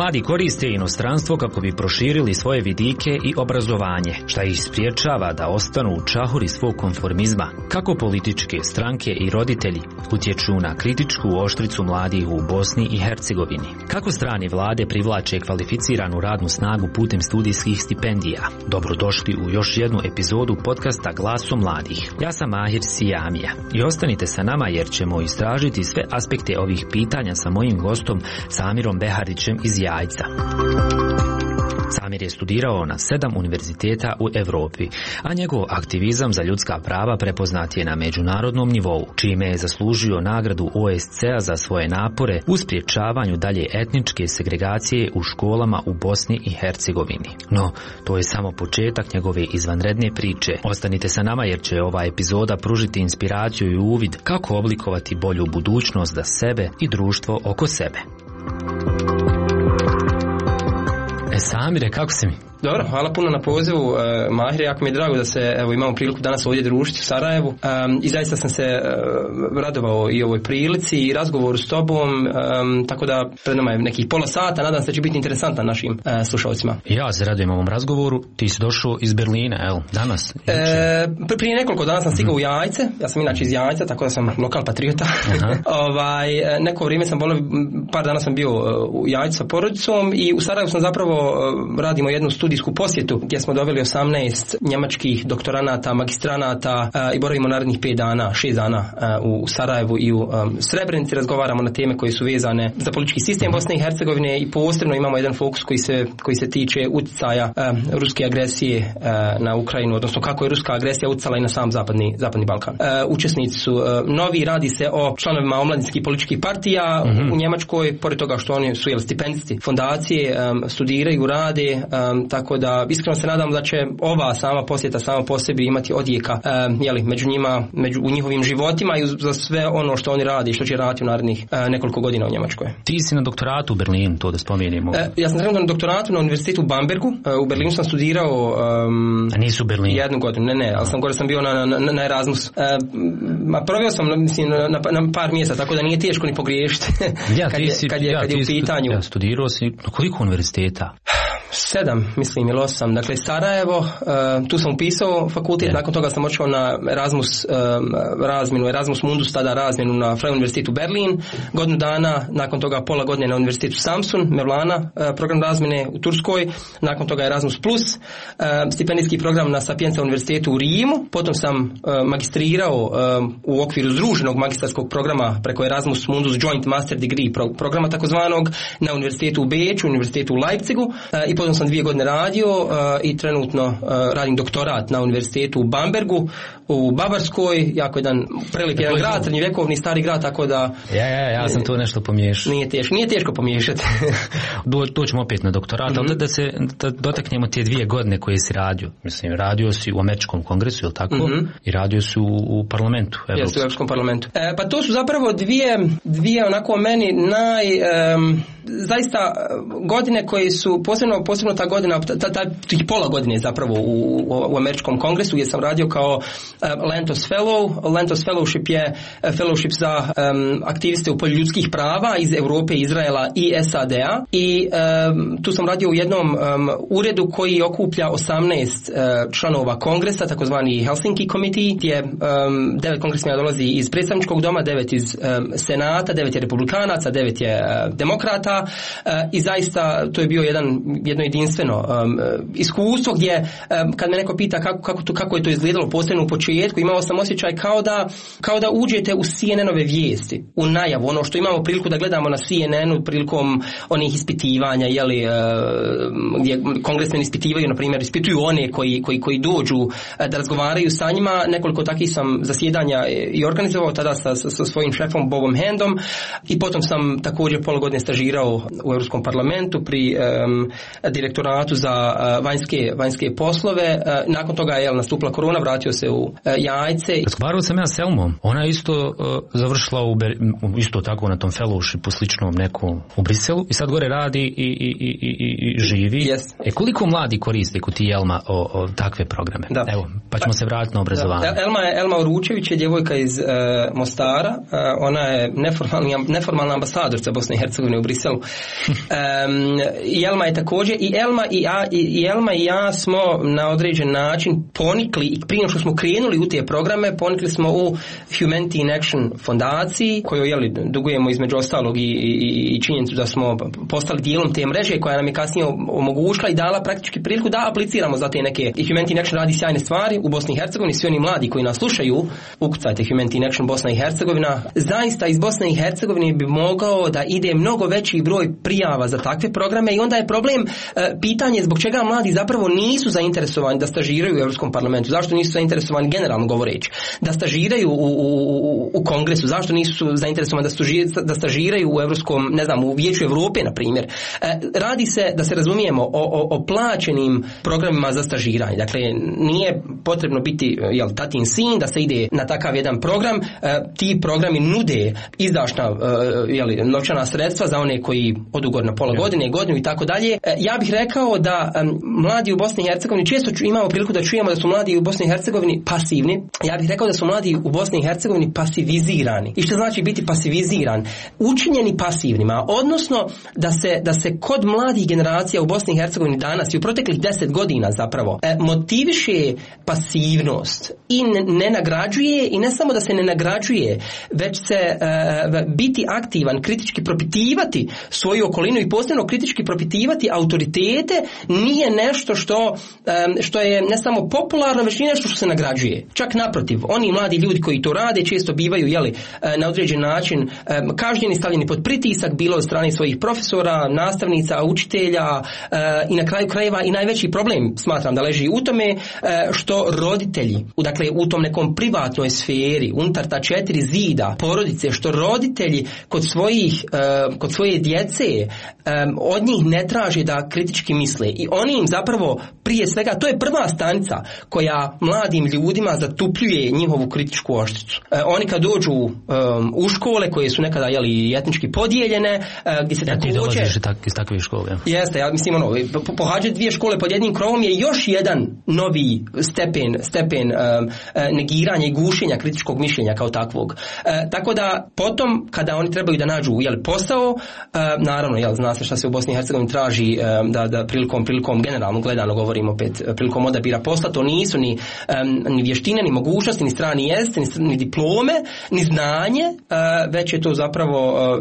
Mladi koriste inostranstvo kako bi proširili svoje vidike i obrazovanje, šta ih spriječava da ostanu u čahuri svog konformizma. Kako političke stranke i roditelji utječu na kritičku oštricu mladih u Bosni i Hercegovini. Kako strane vlade privlače kvalificiranu radnu snagu putem studijskih stipendija. Dobrodošli u još jednu epizodu podcasta Glasom mladih. Ja sam Mahir Sijamija i ostanite sa nama jer ćemo istražiti sve aspekte ovih pitanja sa mojim gostom Samirom Beharićem iz Jajca. Samir je studirao na sedam univerziteta u Europi, a njegov aktivizam za ljudska prava prepoznat je na međunarodnom nivou, čime je zaslužio nagradu O S C-a za svoje napore u sprječavanju dalje etničke segregacije u školama u Bosni i Hercegovini. No, to je samo početak njegove izvanredne priče. Ostanite sa nama jer će ova epizoda pružiti inspiraciju i uvid kako oblikovati bolju budućnost za sebe i društvo oko sebe. E, Samire, kako si mi? Dobro, hvala puno na pozivu, uh, Mahir, jako mi je drago da se evo, imamo priliku danas ovdje družiti u Sarajevu um, i zaista sam se uh, radovao i ovoj prilici i razgovoru s tobom, um, tako da pred nama je nekih pola sata, nadam se da će biti interesantan našim uh, slušalcima. Ja se radujem ovom razgovoru, ti si došao iz Berlina, evo, danas? E, prije nekoliko dana sam stigao mm-hmm. u Jajce, ja sam inače iz Jajca, tako da sam lokal patriota. ovaj, neko vrijeme sam bolio, par dana sam bio u Jajcu sa porodicom i u Sarajevu sam zapravo uh, radimo jednu studijsku posjetu gdje smo doveli osamnaest njemačkih doktoranata, magistranata uh, i boravimo narednih pet dana, šest dana uh, u Sarajevu i u um, Srebrenici, razgovaramo na teme koje su vezane za politički sistem Bosne i Hercegovine i posebno imamo jedan fokus koji se, koji se tiče utjecaja uh, ruske agresije uh, na Ukrajinu, odnosno kako je ruska agresija utjecala i na sam zapadni, zapadni Balkan. Uh, učesnici su uh, novi, radi se o članovima omladinskih političkih partija mm-hmm. u Njemačkoj, pored toga što oni su jel, stipendisti fondacije, um, studiraju, rade, um, tako da iskreno se nadam da će ova sama posjeta sama po sebi imati odjeka uh, jeli, među njima, među, u njihovim životima i za sve ono što oni radi i što će raditi u narednih uh, nekoliko godina u Njemačkoj. Ti si na doktoratu u Berlinu, to da spomenemo. Uh, ja sam trenutno na doktoratu na univerzitetu u Bambergu. Uh, u Berlinu sam studirao um, a nisu u Berlinu? Jednu godinu, ne, ne, ali sam gore sam bio na, na, na, na Erasmus. Uh, ma proveo sam mislim, na, na, na par mjeseca, tako da nije teško ni pogriješiti. Ja, kad, ti je, si, kad je, ja, kad je u pitanju. Ja, studirao si na koliko univerziteta? Sedam, mislim, ili osam. Dakle, Sarajevo, uh, tu sam upisao fakultet, yeah. nakon toga sam otišao na Erasmus um, razmjenu, Erasmus Mundus, tada razmjenu na Freie Universitetu Berlin, godinu dana, nakon toga pola godine na Univerzitetu Samsun, Mevlana, uh, program razmjene u Turskoj, nakon toga Erasmus Plus, uh, stipendijski program na Sapienza Univerzitetu u Rimu, potom sam uh, magistrirao um, u okviru združenog magistarskog programa preko Erasmus Mundus Joint Master Degree pro, programa takozvanog na Univerzitetu u Beču, Univerzitetu u Leipzigu uh, i potom sam dvije godine radio uh, i trenutno uh, radim doktorat na Univerzitetu u Bambergu u Bavarskoj, jako jedan prelip jedan grad, srednjovjekovni stari grad, tako da ja, ja, ja sam to nešto pomiješao. Nije teško, nije teško pomiješati. Do, doćemo opet na doktorat, mm-hmm. ali da se da dotaknemo te dvije godine koje si radio. Mislim, radio si u Američkom kongresu, je li tako? Mm-hmm. I radio si u, u parlamentu. Jeste, u Europskom parlamentu. E, pa to su zapravo dvije, dvije onako meni naj... Um, zaista godine koje su, posebno, posebno ta godina, ta, ta, tih pola godine zapravo u, u, u Američkom kongresu gdje sam radio kao uh, Lantos Fellow. Lantos Fellowship je uh, fellowship za um, aktiviste u polju ljudskih prava iz Europe, Izraela i S A D-a i um, tu sam radio u jednom um, uredu koji okuplja osamnaest uh, članova kongresa, takozvani Helsinki Committee, gdje um, devet kongresmena dolazi iz predstavničkog doma, devet iz um, senata, devet je republikanaca, devet je uh, demokrata. Uh, i zaista to je bio jedan, jedno jedinstveno um, iskustvo gdje um, kad me neko pita kako, kako, to, kako je to izgledalo posebno u početku, imao sam osjećaj kao da, kao da uđete u C N N-ove vijesti, u najavu, ono što imamo priliku da gledamo na C N N-u prilikom onih ispitivanja, jeli, uh, gdje kongresmeni ispitivaju, na primjer, ispituju one koji, koji, koji dođu uh, da razgovaraju sa njima. Nekoliko takvih sam zasjedanja i organizovao tada sa, sa, sa svojim šefom Bobom Handom i potom sam također pola godine stažirao u Europskom parlamentu pri um, direktoratu za vanjske, vanjske poslove. Nakon toga je jel, nastupila korona, vratio se u Jajce. Razgovarao sam ja s Elmom, ona je isto uh, završila u Ber... isto tako na tom fellowshipu sličnom nekom u Briselu i sad gore radi i, i, i, i, i živi. Yes. E koliko mladi koriste kod ti Elma o, o takve programe? Da. Evo, pa ćemo se vratiti na obrazovanje. Da. Elma, je, Elma Uručević je djevojka iz uh, Mostara, uh, ona je neformalni, neformalna ambasadorca Bosne i Hercegovine u Briselu. um, I Elma je također, i Elma i, ja, i, i Elma i ja smo na određen način ponikli, i prije što smo krenuli u te programe, ponikli smo u Humanity in Action fondaciji, koju jeli, dugujemo između ostalog i, i, i činjenicu da smo postali dijelom te mreže koja nam je kasnije omogućila i dala praktički priliku da apliciramo za te neke. I Humanity in Action radi sjajne stvari u Bosni i Hercegovini. Svi oni mladi koji nas slušaju, ukucajte Humanity in Action Bosna i Hercegovina. Zaista iz Bosne i Hercegovine bi mogao da ide mnogo veći broj prijava za takve programe i onda je problem e, pitanje zbog čega mladi zapravo nisu zainteresovani da stažiraju u Europskom parlamentu. Zašto nisu zainteresovani generalno govoreći? Da stažiraju u, u, u kongresu, zašto nisu zainteresovani da stažiraju, da stažiraju u Europskom, ne znam, u Vijeću Europe, na primjer. E, radi se, da se razumijemo, o, o, o plaćenim programima za stažiranje. Dakle, nije potrebno biti jel, tatin sin da se ide na takav jedan program. E, ti programi nude izdašna e, jel, novčana sredstva za one koji odu gore na pola ja. godine, godinu i tako dalje. E, ja bih rekao da e, mladi u Bosni i Hercegovini, često ču, imamo priliku da čujemo da su mladi u Bosni i Hercegovini pasivni. Ja bih rekao da su mladi u Bosni i Hercegovini pasivizirani. I što znači biti pasiviziran? Učinjeni pasivnima, odnosno da se, da se kod mladih generacija u Bosni i Hercegovini danas i u proteklih deset godina zapravo e, motiviše pasivnost i ne, ne nagrađuje, i ne samo da se ne nagrađuje, već se e, biti aktivan, kritički propitivati svoju okolinu i posebno kritički propitivati autoritete nije nešto što, e, što je ne samo popularno, već nije nešto što se nagrađuje. Čak naprotiv, oni mladi ljudi koji to rade često bivaju jeli, na određen način kažnjeni, stavljeni pod pritisak, bilo od strane svojih profesora, nastavnica, učitelja i na kraju krajeva i najveći problem smatram da leži u tome što roditelji, dakle u tom nekom privatnoj sferi, unutar ta četiri zida porodice, što roditelji kod svojih, kod svoje djece od njih ne traže da kritički misle i oni im zapravo prije svega, to je prva stanica koja mladim ljudima zatupljuje njihovu kritičku oštricu. E, oni kad dođu um, u škole koje su nekada jeli, etnički podijeljene, uh, gdje se ja također... ti dolaziš tak, iz takve škole. Ja. Jeste, ja mislim ono, po, pohađati dvije škole pod jednim krovom je još jedan novi stepen, stepen um, negiranja i gušenja kritičkog mišljenja kao takvog. Uh, tako da potom kada oni trebaju da nađu jeli, posao, uh, naravno, jel, zna se šta se u Bosni i Hercegovini traži um, da, da prilikom, prilikom generalno gledano govorimo opet, prilikom odabira posla, to nisu ni, um, ni vještine, ni mogućnosti, ni strani jezik, ni, ni diplome, ni znanje, uh, već je to zapravo uh,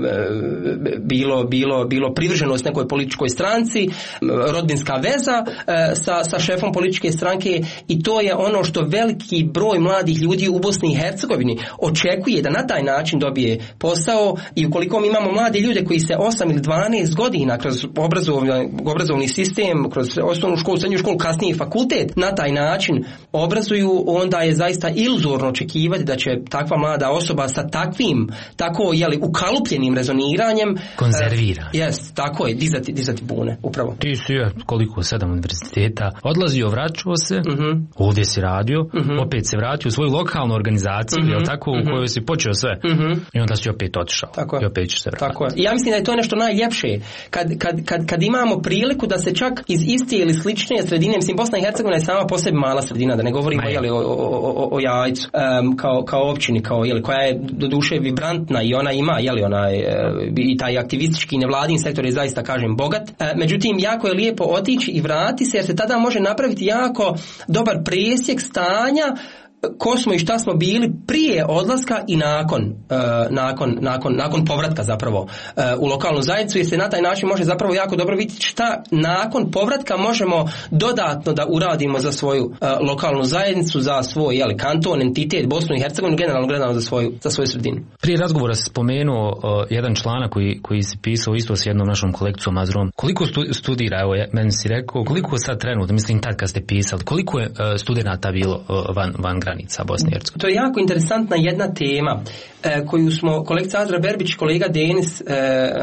bilo, bilo, bilo privrženost nekoj političkoj stranci, rodbinska veza uh, sa, sa šefom političke stranke i to je ono što veliki broj mladih ljudi u Bosni i Hercegovini očekuje da na taj način dobije posao i ukoliko mi imamo mlade ljude koji se osam ili dvanaest godina kroz obrazovni, obrazovni sistem, kroz osnovnu školu, srednju školu, kasnije i fakultet, na taj način obrazuju, onda je zaista iluzorno očekivati da će takva mlada osoba sa takvim, tako jeli, ukalupljenim rezoniranjem konzervira. Uh, jest, tako je, dizati, dizati bune, upravo. Ti si koliko, sedam univerziteta, odlazio, vraćao se, uh-huh. ovdje si radio, uh-huh. opet se vratio u svoju lokalnu organizaciju, uh-huh. jel tako, uh-huh. u kojoj si počeo sve, uh-huh. i onda si opet otišao. Tako i opet ćeš se vratiti. Tako je. I ja mislim da je to nešto najljepše, kad, kad, kad, kad imamo priliku da se čak iz iste ili slične sredine, mislim Bosna i Hercegovina je sama po sebi mala sredina, da ne govorimo jeli, o, o, o, o Jajcu, um, kao, kao općini, kao, jeli, koja je do duše vibrantna i ona ima, jeli, onaj, i taj aktivistički nevladin sektor je zaista, kažem, bogat. E, međutim, jako je lijepo otići i vrati se, jer se tada može napraviti jako dobar presjek stanja ko smo i šta smo bili prije odlaska i nakon, uh, nakon, nakon, nakon povratka zapravo uh, u lokalnu zajednicu, jer se na taj način može zapravo jako dobro vidjeti šta nakon povratka možemo dodatno da uradimo za svoju uh, lokalnu zajednicu, za svoj jeli, kanton, entitet, Bosnu i Hercegovinu, generalno gledano za svoju, za svoju sredinu. Prije razgovora se spomenuo uh, jedan članak koji, koji si pisao isto s jednom našom kolekcijom Azrom. Koliko stu, studira, evo meni si rekao, koliko sad trenutno, mislim tad kad ste pisali, koliko je uh, studenata bilo uh, van, van granice? granica Bosne i Hercegovine. To je jako interesantna jedna tema e, koju smo kolegica Azra Berbić, kolega Denis e,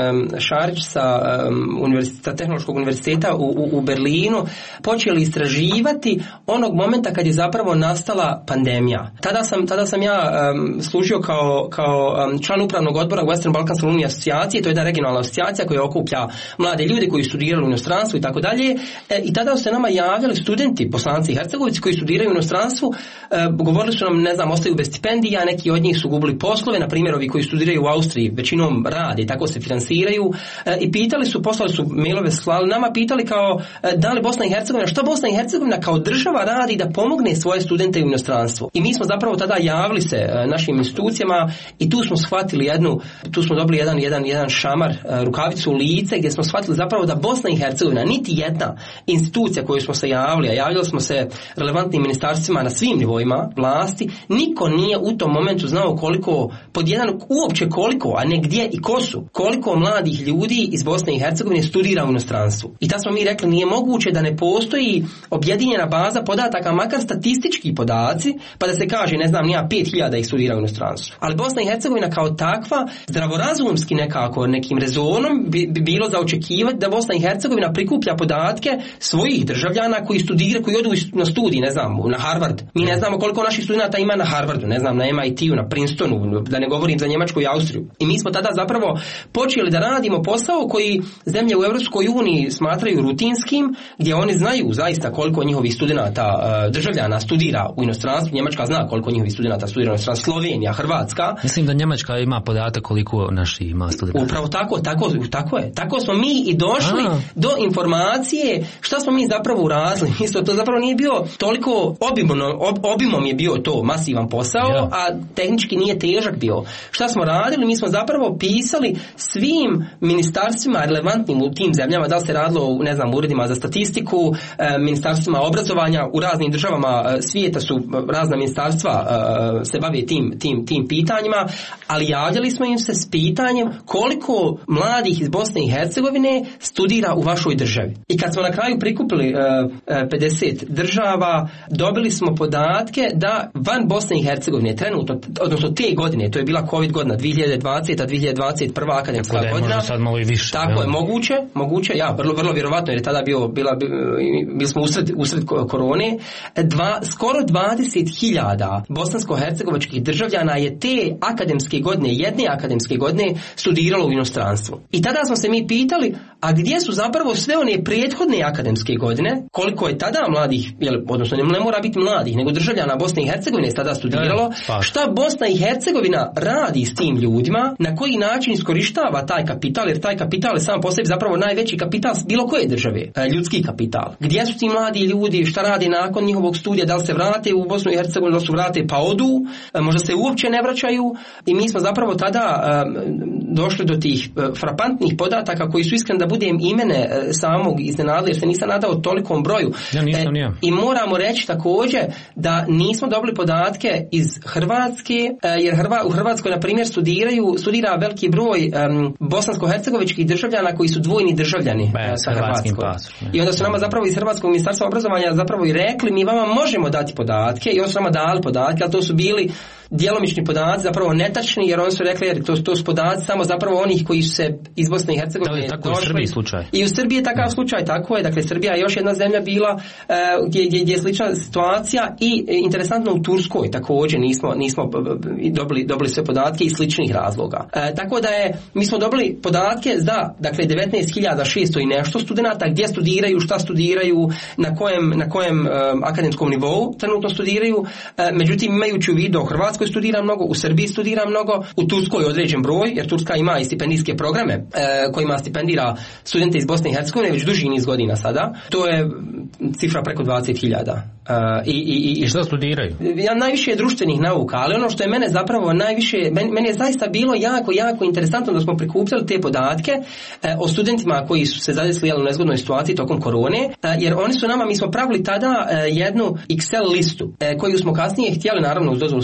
Šarić sa univerziteta, Tehnološkog univerziteta u, u, u Berlinu počeli istraživati onog momenta kad je zapravo nastala pandemija. Tada sam, tada sam ja um, služio kao, kao um, član upravnog odbora Western Balkan Saluni asocijacije, to je jedna regionalna asocijacija koja okuplja mlade ljude koji studiraju u inostranstvu i tako dalje. I tada su se nama javljali studenti, Bosanci i Hercegovici koji studiraju u inostranstvu, e, govorili su nam, ne znam, ostaju bez stipendija, neki od njih su gubili poslove, na primjer ovi koji studiraju u Austriji većinom rade i tako se finansiraju, e, i pitali su, poslali su mailove, slali nama, pitali kao e, da li Bosna i Hercegovina, šta Bosna i Hercegovina kao država radi da pomogne svoje studente u inostranstvu. I mi smo zapravo tada javili se e, našim institucijama i tu smo shvatili jednu, tu smo dobili jedan, jedan, jedan šamar, e, rukavicu u lice gdje smo shvatili zapravo da Bosna i Hercegovina, niti jedna institucija koju smo se javili, a javljali smo se relevantnim ministarstvima na svim nivoima vlasti, niko nije u tom momentu znao koliko, pod jedan uopće koliko, a ne gdje i ko su, koliko mladih ljudi iz Bosne i Hercegovine studira u inostranstvu. I tad smo mi rekli, nije moguće da ne postoji objedinjena baza podataka, makar statistički podaci, pa da se kaže, ne znam, nija pet hiljada ih studira u inostranstvu. Ali Bosna i Hercegovina kao takva, zdravorazumski nekako, nekim rezonom bi, bi bilo za očekivati da Bosna i Hercegovina prikuplja podatke svojih državljana koji studiraju, koji odu na studij, ne znam, na Harvard. Mi ne znamo koliko naših studenata ima na Harvardu, ne znam, na M I T-u, na Princetonu, da ne govorim za Njemačku i Austriju. I mi smo tada zapravo počeli da radimo posao koji zemlje u Europskoj uniji smatraju rutinskim, gdje oni znaju zaista koliko njihovih studenata, državljana studira u inostranstvu. Njemačka zna koliko njihovih studenata studira u inostranstvu, Slovenija, Hrvatska. Mislim da Njemačka ima podatak koliko naši ima studenata. Upravo tako, tako, tako je. Tako smo mi i došli A. do informacije šta smo mi zapravo uradili. Isto to zapravo nije bio toliko obimno, ob, obimom je bio to masivan posao, ja. a tehnički nije težak bio. Šta smo radili? Mi smo zapravo pisali svim ministarstvima relevantnim u tim zemljama, da li se radilo u, ne znam, uredima za statistiku, e, ministarstvima obrazovanja, u raznim državama e, svijeta su razna ministarstva e, se bave tim, tim, tim pitanjima, ali javljali smo im se s pitanjem koliko mladih iz Bosne i Hercegovine studira u vašoj državi. I kad smo na kraju prikupili e, pedeset država, dobili smo podatke da van Bosne i Hercegovine trenutno, odnosno te godine, to je bila COVID godina, dvije hiljade dvadeseta dvije hiljade dvadeset prva akademska tako godina. Možda sad malo i više. Tako ja. je, moguće, moguće, ja, vrlo, vrlo vjerovatno, jer je tada bio, bila, bili smo usred, usred korone, dva, skoro dvadeset hiljada bosansko-hercegovačkih državljana je te akademske godine, jedne akademske godine studiralo u inostranstvu. I tada smo se mi pitali, a gdje su zapravo sve one prethodne akademske godine, koliko je tada mladih, jel, odnosno ne mora biti mladih, nego državljana Bosne i Hercegovine je tada studiralo, ja, šta Bosna i Hercegovina radi s tim ljudima, na koji način iskorištava taj kapital, jer taj kapital je sam po sebi zapravo najveći kapital bilo koje države, ljudski kapital. Gdje su ti mladi ljudi, šta radi nakon njihovog studija, da li se vrate u Bosnu i Hercegovinu, da li su vrate pa odu, možda se uopće ne vraćaju, i mi smo zapravo tada um, došli do tih uh, frapantnih podataka koji su, iskren da budem, imene uh, samog iznenadili, jer se nisam nadao tolikom broju. Ja nisam, e, I moramo reći također da nismo dobili podatke iz Hrvatske, uh, jer Hrva, u Hrvatskoj, na primjer, studiraju, studira veliki broj um, bosansko-hercegovičkih državljana koji su dvojni državljani uh, sa Hrvatskom. I onda su nama zapravo iz Hrvatskog ministarstva obrazovanja zapravo i rekli, mi vama možemo dati podatke, i oni su nama dali podatke, ali to su bili djelomični podaci, zapravo netačni, jer oni su rekli, jer to, to su podaci samo zapravo onih koji su se iz Bosne i Hercegovine tako došli. U Srbiji slučaj. I u Srbiji je takav slučaj, tako je. Dakle, Srbija je još jedna zemlja bila uh, gdje, gdje, gdje je slična situacija, i interesantno u Turskoj također nismo, nismo dobili, dobili sve podatke iz sličnih razloga. Uh, tako da je, mi smo dobili podatke za, dakle, devetnaest hiljada šesto i nešto studenata, gdje studiraju, šta studiraju, na kojem, na kojem um, akademskom nivou trenutno studiraju, uh, međutim, imajući u vidu u Hrvatskoj studira mnogo, u Srbiji studira mnogo, u Turskoj određen broj, jer Turska ima i stipendijske programe e, kojima stipendira studente iz Bosne i Hercegovine već duži niz godina sada. To je cifra preko dvadeset hiljada. E, i, i, I što studiraju? Ja, najviše je društvenih nauka, ali ono što je mene zapravo najviše, meni, meni je zaista bilo jako, jako interesantno da smo prikupljali te podatke e, o studentima koji su se zadesili u nezgodnoj situaciji tokom korone, e, jer oni su nama, mi smo pravili tada e, jednu Excel listu, e, koju smo kasnije htjeli, naravno uz dozvolu studenata,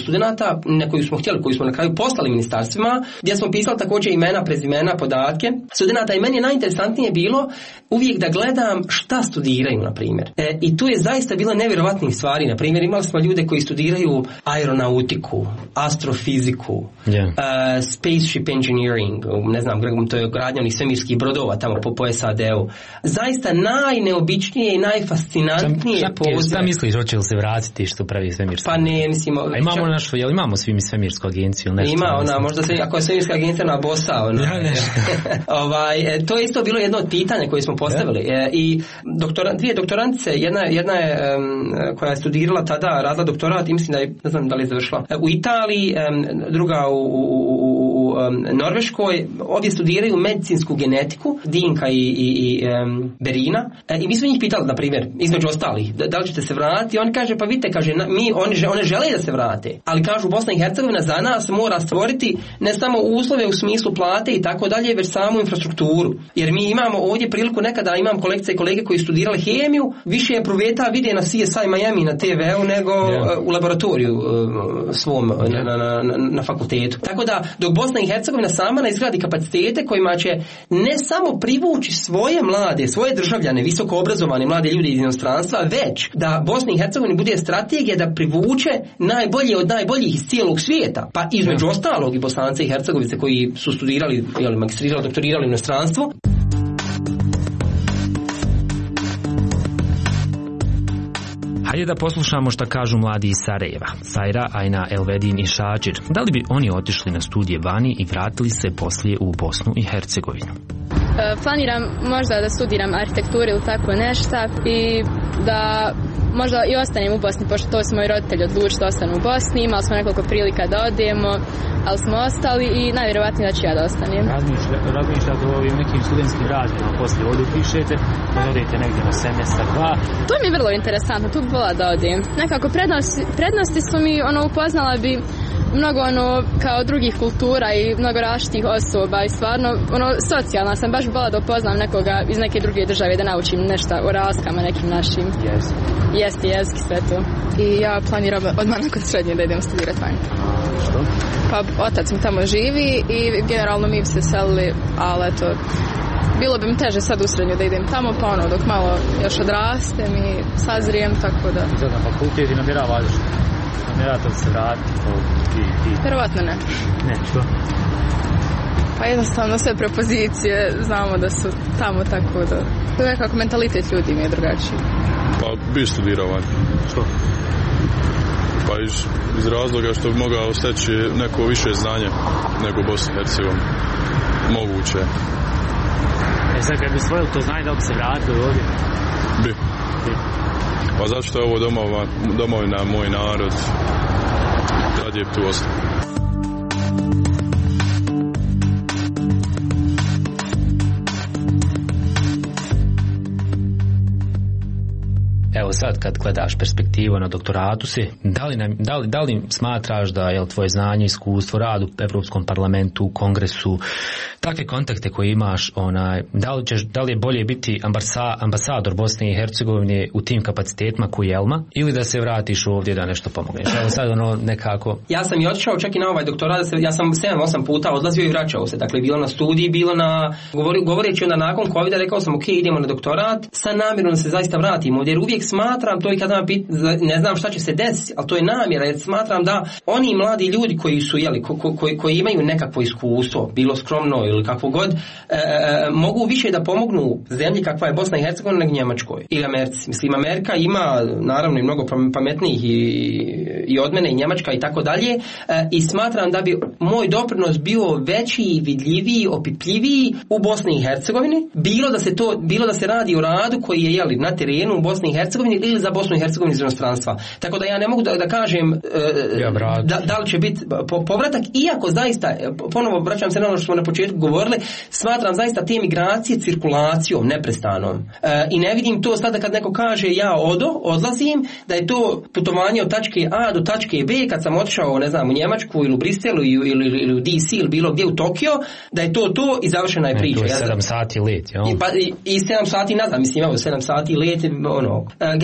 lista na koju smo htjeli, koju smo na kraju poslali ministarstvima, gdje smo pisali također imena, prezimena, podatke studenata i meni je najinteresantnije bilo uvijek da gledam šta studiraju, na primjer. E, I tu je zaista bilo nevjerovatnih stvari. Na primjer, imali smo ljude koji studiraju aeronautiku, astrofiziku, yeah. uh, spaceship engineering, ne znam, to je gradnja onih svemirskih brodova tamo po, po S A D-u. Zaista najneobičnije i najfascinantnije pozive. Šta misliš, hoće li se vratiti što pravi svemirsko? Pa ne, mislim... A imamo čak... našu, jel imamo svi mi svemirsku agenciju? Nešto ima ona, mislim. Možda se, ako je svemirska agencija na bosa, ona. Ja, ne. ovaj, to je isto bilo jedno od pitanja koje smo postavili. E, I doktora, dvije doktorantice, jedna, jedna je um, koja je studirala tada, radila doktorat i mislim da je, ne znam da li je završila, u Italiji, um, druga u, u, u, u um, Norveškoj, obje studiraju medicinsku genetiku, Dinka i, i, i um, Berina. E, I mi smo njih pitali, na primjer, između ostalih, da, da li ćete se vratiti? On kaže, pa vidite, kaže, na, mi, oni, one žele da se vrate, ali kažu Bosna i Hercegovina za nas mora stvoriti ne samo uslove u smislu plate i tako dalje, već samu infrastrukturu. Jer mi imamo ovdje priliku, nekada imam kolegice i kolege koji studirali hemiju, više je pruveta vide na C S I Miami na T V-u nego yeah. u laboratoriju uh, svom yeah. na, na, na, na fakultetu. Tako da, dok Bosna i Hercegovina sama ne izgradi kapacitete kojima će ne samo privući svoje mlade, svoje državljane, visoko obrazovane mlade ljudi iz inostranstva, već da Bosna i Hercegovina bude strategija da privuče najbolje od najboljih iz cijelog svijeta. Pa između yeah. ostalog i Bosance i Hercegovice koji su studirali, jel, magistrirali, doktorirali u inostranstvu. Hajde da poslušamo šta kažu mladi iz Sarajeva, Sajra, Ajna, Elvedin i Šađir. Da li bi oni otišli na studije vani i vratili se poslije u Bosnu i Hercegovinu? Planiram možda da studiram arhitekturu ili tako nešto i da možda i ostanem u Bosni, pošto to su moji roditelji odlučili da ostanu u Bosni. Imali smo nekoliko prilika da odemo, ali smo ostali i najvjerovatnije da ću ja da ostanem. Razmišljate o ovim nekim studentskim radnjama, poslije ovdje pišete, da odete negdje na semestar, dva. To mi je vrlo interesantno, tu bi volila da odem. Nekako prednosti, prednosti su mi, ono, upoznala bi mnogo ono kao drugih kultura i mnogo različitih osoba i stvarno ono socijalna sam, baš volila da upoznam nekoga iz neke druge države, da naučim nešto o razlikama nekim našim. Jezik. Jeste, jezik, sve to. I ja planiram odmah nakon srednje da idem studirati vani. Što? Pa otac mi tamo živi i generalno mi bi se selili, ali eto, bilo bi mi teže sad u srednju da idem tamo, pa ono dok malo još odrastem i sazrijem, tako da... I to na fakultet i namjeravaš? Namjeravate li se vratiti? Vjerovatno ne. Ne, što? Pa jednostavno sve propozicije znamo da su tamo, tako da... To je nekako mentalitet ljudi mi je drugačiji. Pa bi studirao vani. Što? Pa iz, iz razloga što bi mogao steći neko više znanje nego Bosna i Hercegovina. Moguće. E sad kad bi svojili to znanje da bi se vratili ovdje? Bi. Bi. Pa zato što je ovo domova, domovina, moj narod, radije bi tu ostao. Evo sad kad gledaš perspektivu na doktoratu si, da li, nam, da li, da li smatraš da je tvoje znanje, iskustvo, rad u Evropskom parlamentu, u kongresu, takve kontakte koje imaš, onaj, da li, ćeš, da li je bolje biti ambasa, ambasador Bosne i Hercegovine u tim kapacitetima koji Elma, ili da se vratiš ovdje da nešto pomogneš? Evo sad ono nekako... Ja sam i otišao čak i na ovaj doktorat, ja sam sedam osam puta odlazio i vraćao se, dakle bilo na studiji, bilo na, govori, govoreći onda nakon covida, rekao sam ok, idemo na doktorat, sa namjerom da se zaista vratimo, jer uvijek smatram, to i kada pit, ne znam šta će se desiti, ali to je namjera, jer smatram da oni mladi ljudi koji su, jeli, ko, ko, koji, koji imaju nekakvo iskustvo, bilo skromno ili kakvo god, e, e, mogu više da pomognu zemlji kakva je Bosna i Hercegovina nego Njemačkoj ili Americi. Mislim, Amerika ima naravno i mnogo pametnijih i, i od mene i Njemačka i tako dalje, e, i smatram da bi moj doprinos bio veći, vidljiviji, opipljiviji u Bosni i Hercegovini, bilo da se to, bilo da se radi o radu koji je, jeli, na terenu u Bosni i Hercegovini ili za Bosnu i Hercegovinu iz inostranstva. Tako da ja ne mogu da, da kažem e, ja, da, da li će biti po, povratak, iako zaista, ponovo vraćam se na ono što smo na početku govorili, smatram zaista te migracije cirkulacijom neprestanom. E, I ne vidim to sada kad neko kaže ja odo, odlazim, da je to putovanje od tačke A do tačke B, kad sam otišao, ne znam, u Njemačku ili u Briselu ili, ili, ili u D C ili bilo gdje u Tokio, da je to to i završena je priča. Ne, to je sedam sati let, jel? I, pa, i, i sedam sati nazad, mislim, evo, sedam sati let, ono. E,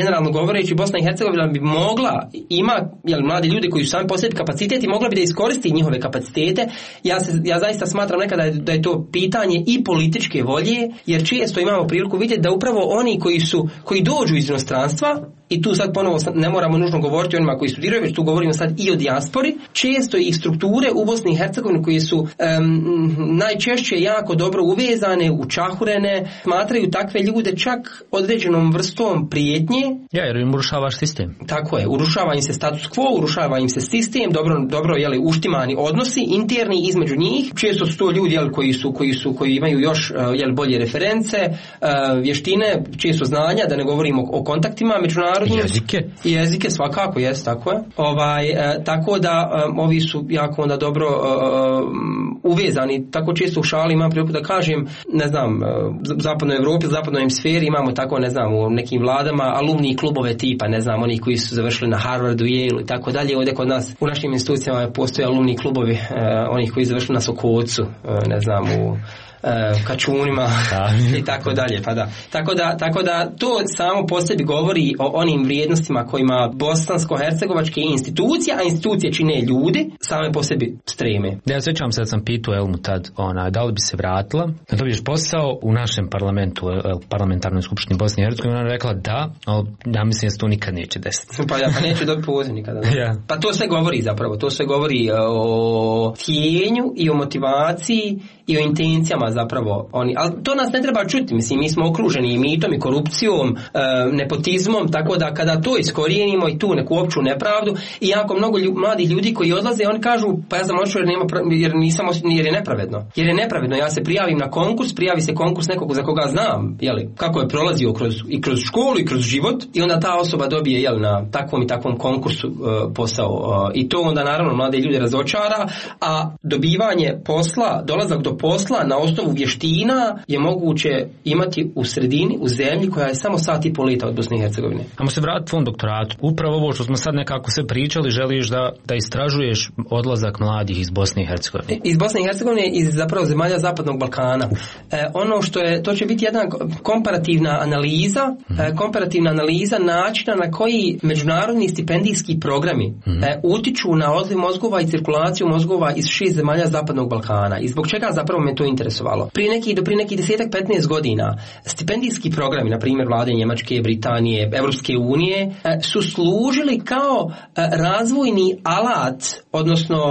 generalno govoreći Bosna i Hercegovina bi mogla, ima jel, mladi ljudi koji su sami po sebi kapacitet i mogla bi da iskoristi njihove kapacitete. Ja, se, ja zaista smatram nekada da je to pitanje i političke volje, jer često imamo priliku vidjeti da upravo oni koji su koji dođu iz inostranstva, i tu sad ponovo ne moramo nužno govoriti o onima koji studiraju, već tu govorimo sad i o dijaspori, često ih strukture u Bosni i Hercegovini koji su um, najčešće jako dobro uvezane, učahurene, smatraju takve ljude čak određenom vrstom prijetnje. Ja, jer im urušavaš sistem. Tako je, urušava im se status quo, urušava im se sistem, dobro, dobro jeli, uštimani odnosi interni između njih. Često su to ljudi jeli, koji, su, koji, su, koji imaju još jeli, bolje reference, vještine, često znanja, da ne govorimo o kontaktima međunarodnim. Jezike. Jezike svakako, jest, tako je. Ovaj, e, tako da um, ovi su jako onda dobro uh, uvezani, tako često u šali imam priliku da kažem, ne znam, u zapadnoj Evropi, u zapadnoj hemisferi imamo tako, ne znam, u nekim vladama alumni klubove tipa, ne znam, oni koji su završili na Harvardu, Yale i tako dalje. Ovdje kod nas, u našim institucijama postoje alumni klubovi uh, onih koji su završili na Sokocu, uh, ne znam, u Kačunima i tako dalje, pa da. Tako da, tako da to samo po sebi govori o onim vrijednostima kojima bosansko-hercegovačke institucije, a institucije čine ljudi, same po sebi streme. Da, ja sjećam se da sam pitao Elmu tad, ona, da li bi se vratila, da dobiješ posao u našem parlamentu, parlamentarnoj skupštini Bosne i Hercegovine, ona rekla da, ali ja mislim da se to nikad neće desiti. Pa da, pa neće dobiti poziv nikada. Ja. Pa to sve govori zapravo, to sve govori o htjenju i o motivaciji i o intencijama zapravo oni, ali to nas ne treba čuti, mislim, mi smo okruženi i mitom i korupcijom, e, nepotizmom, tako da kada to iskorijenimo i tu neku opću nepravdu, i jako mnogo lju, mladih ljudi koji odlaze, oni kažu, pa ja sam odšao jer, nema, jer, nisam, jer je nepravedno. Jer je nepravedno, ja se prijavim na konkurs, prijavi se konkurs nekog za koga znam, jeli, kako je prolazio kroz, i kroz školu i kroz život, i onda ta osoba dobije, jeli, na takvom i takvom konkursu e, posao. E, I to onda naravno mlade ljude razočara, a dobivanje posla, dolazak do posla na osnovu vještina je moguće imati u sredini, u zemlji koja je samo sat i pol leta od Bosne i Hercegovine. Ajmo se vratiti tvom doktoratu. Upravo ovo što smo sad nekako sve pričali, želiš da, da istražuješ odlazak mladih iz Bosne i Hercegovine. Iz Bosne i Hercegovine, iz zapravo zemalja Zapadnog Balkana. E, ono što je, to će biti jedna komparativna analiza, mm. e, komparativna analiza načina na koji međunarodni stipendijski programi mm. e, utiču na odliv mozgova i cirkulaciju mozgova iz šest zemalja Zapadnog Balkana. I zbog čega zapravo me to interesovalo? Prije neki, do prije neki desetak, petnaest godina stipendijski programi, na primjer vlade Njemačke, Britanije, Evropske unije, su služili kao razvojni alat, odnosno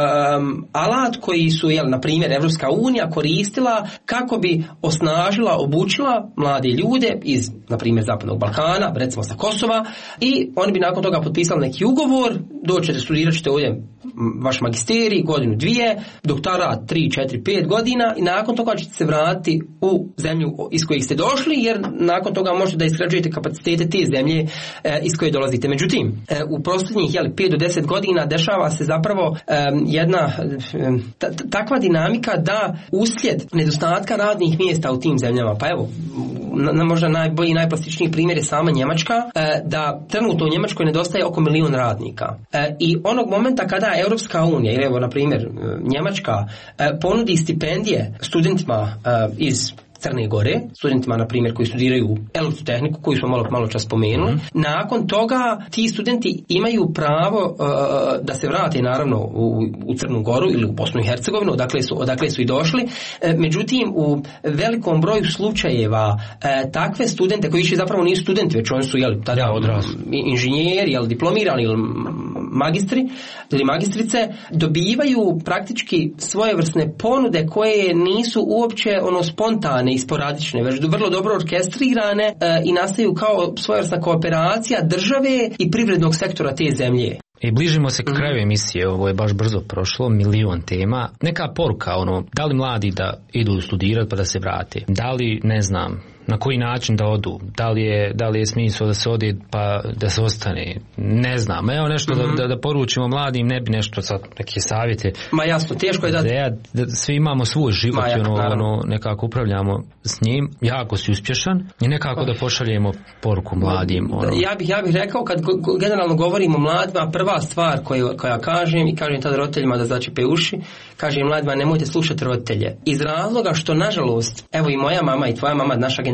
um, alat koji su, jel, na primjer, Evropska unija koristila kako bi osnažila, obučila mlade ljude iz, na primjer, Zapadnog Balkana, recimo sa Kosova, i oni bi nakon toga potpisali neki ugovor, doćete, studirat ćete ovdje vaš magisterij, godinu, dvije, doktorat, tri, četiri, pet godina, i nakon toga ćete se vratiti u zemlju iz kojih ste došli, jer nakon toga možete da izgrađujete kapacitete te zemlje e, iz koje dolazite. Međutim, e, u posljednjih jeli, pet do deset godina dešava se zapravo e, jedna e, ta, takva dinamika da uslijed nedostatka radnih mjesta u tim zemljama, pa evo, na, na možda najbolji i najplastičniji primjer je sama Njemačka, e, da trenutno u Njemačkoj nedostaje oko milion radnika. E, I onog momenta kada Europska unija, ili evo na primjer Njemačka, e, ponudi stipendije studentima e, iz Crne Gore, studentima, na primjer, koji studiraju elektrotehniku, koju smo malo, malo čas spomenuli. Mm-hmm. Nakon toga ti studenti imaju pravo uh, da se vrate, naravno, u, u Crnu Goru ili u Bosnu i Hercegovinu, odakle su, odakle su i došli. E, međutim, u velikom broju slučajeva e, takve studente, koji više zapravo nisu studenti, već oni su, jel, tada ja, odrasli, inženjeri, jel, diplomirani ili magistri ili magistrice, dobivaju praktički svojevrsne ponude koje nisu uopće ono spontane i sporadične, već vrlo dobro orkestrirane e, i nastaju kao svojevrsna kooperacija države i privrednog sektora te zemlje. I bližimo se k kraju emisije, ovo je baš brzo prošlo, milion tema. Neka poruka, ono, da li mladi da idu studirati pa da se vrate? Da li, ne znam, na koji način da odu? Da li je, da li je smisao da se ode pa da se ostane? Ne znam. Evo nešto mm-hmm. da, da, da poručimo mladim, ne bi nešto sad neke savjete. Ma jasno, teško je da... da, da svi imamo svoj život, Ma, jako, ono, ono, nekako upravljamo s njim, jako si uspješan i nekako da pošaljemo poruku mladim. Ono. Ja bih, ja bih rekao, kad go, generalno govorimo o mladima, prva stvar koju, koja kažem, i kažem tada roditeljima da začepe uši, kažem mladima, nemojte slušati roditelje. Iz razloga što, nažalost, evo i moja mama i tvoja mama, naša generacija,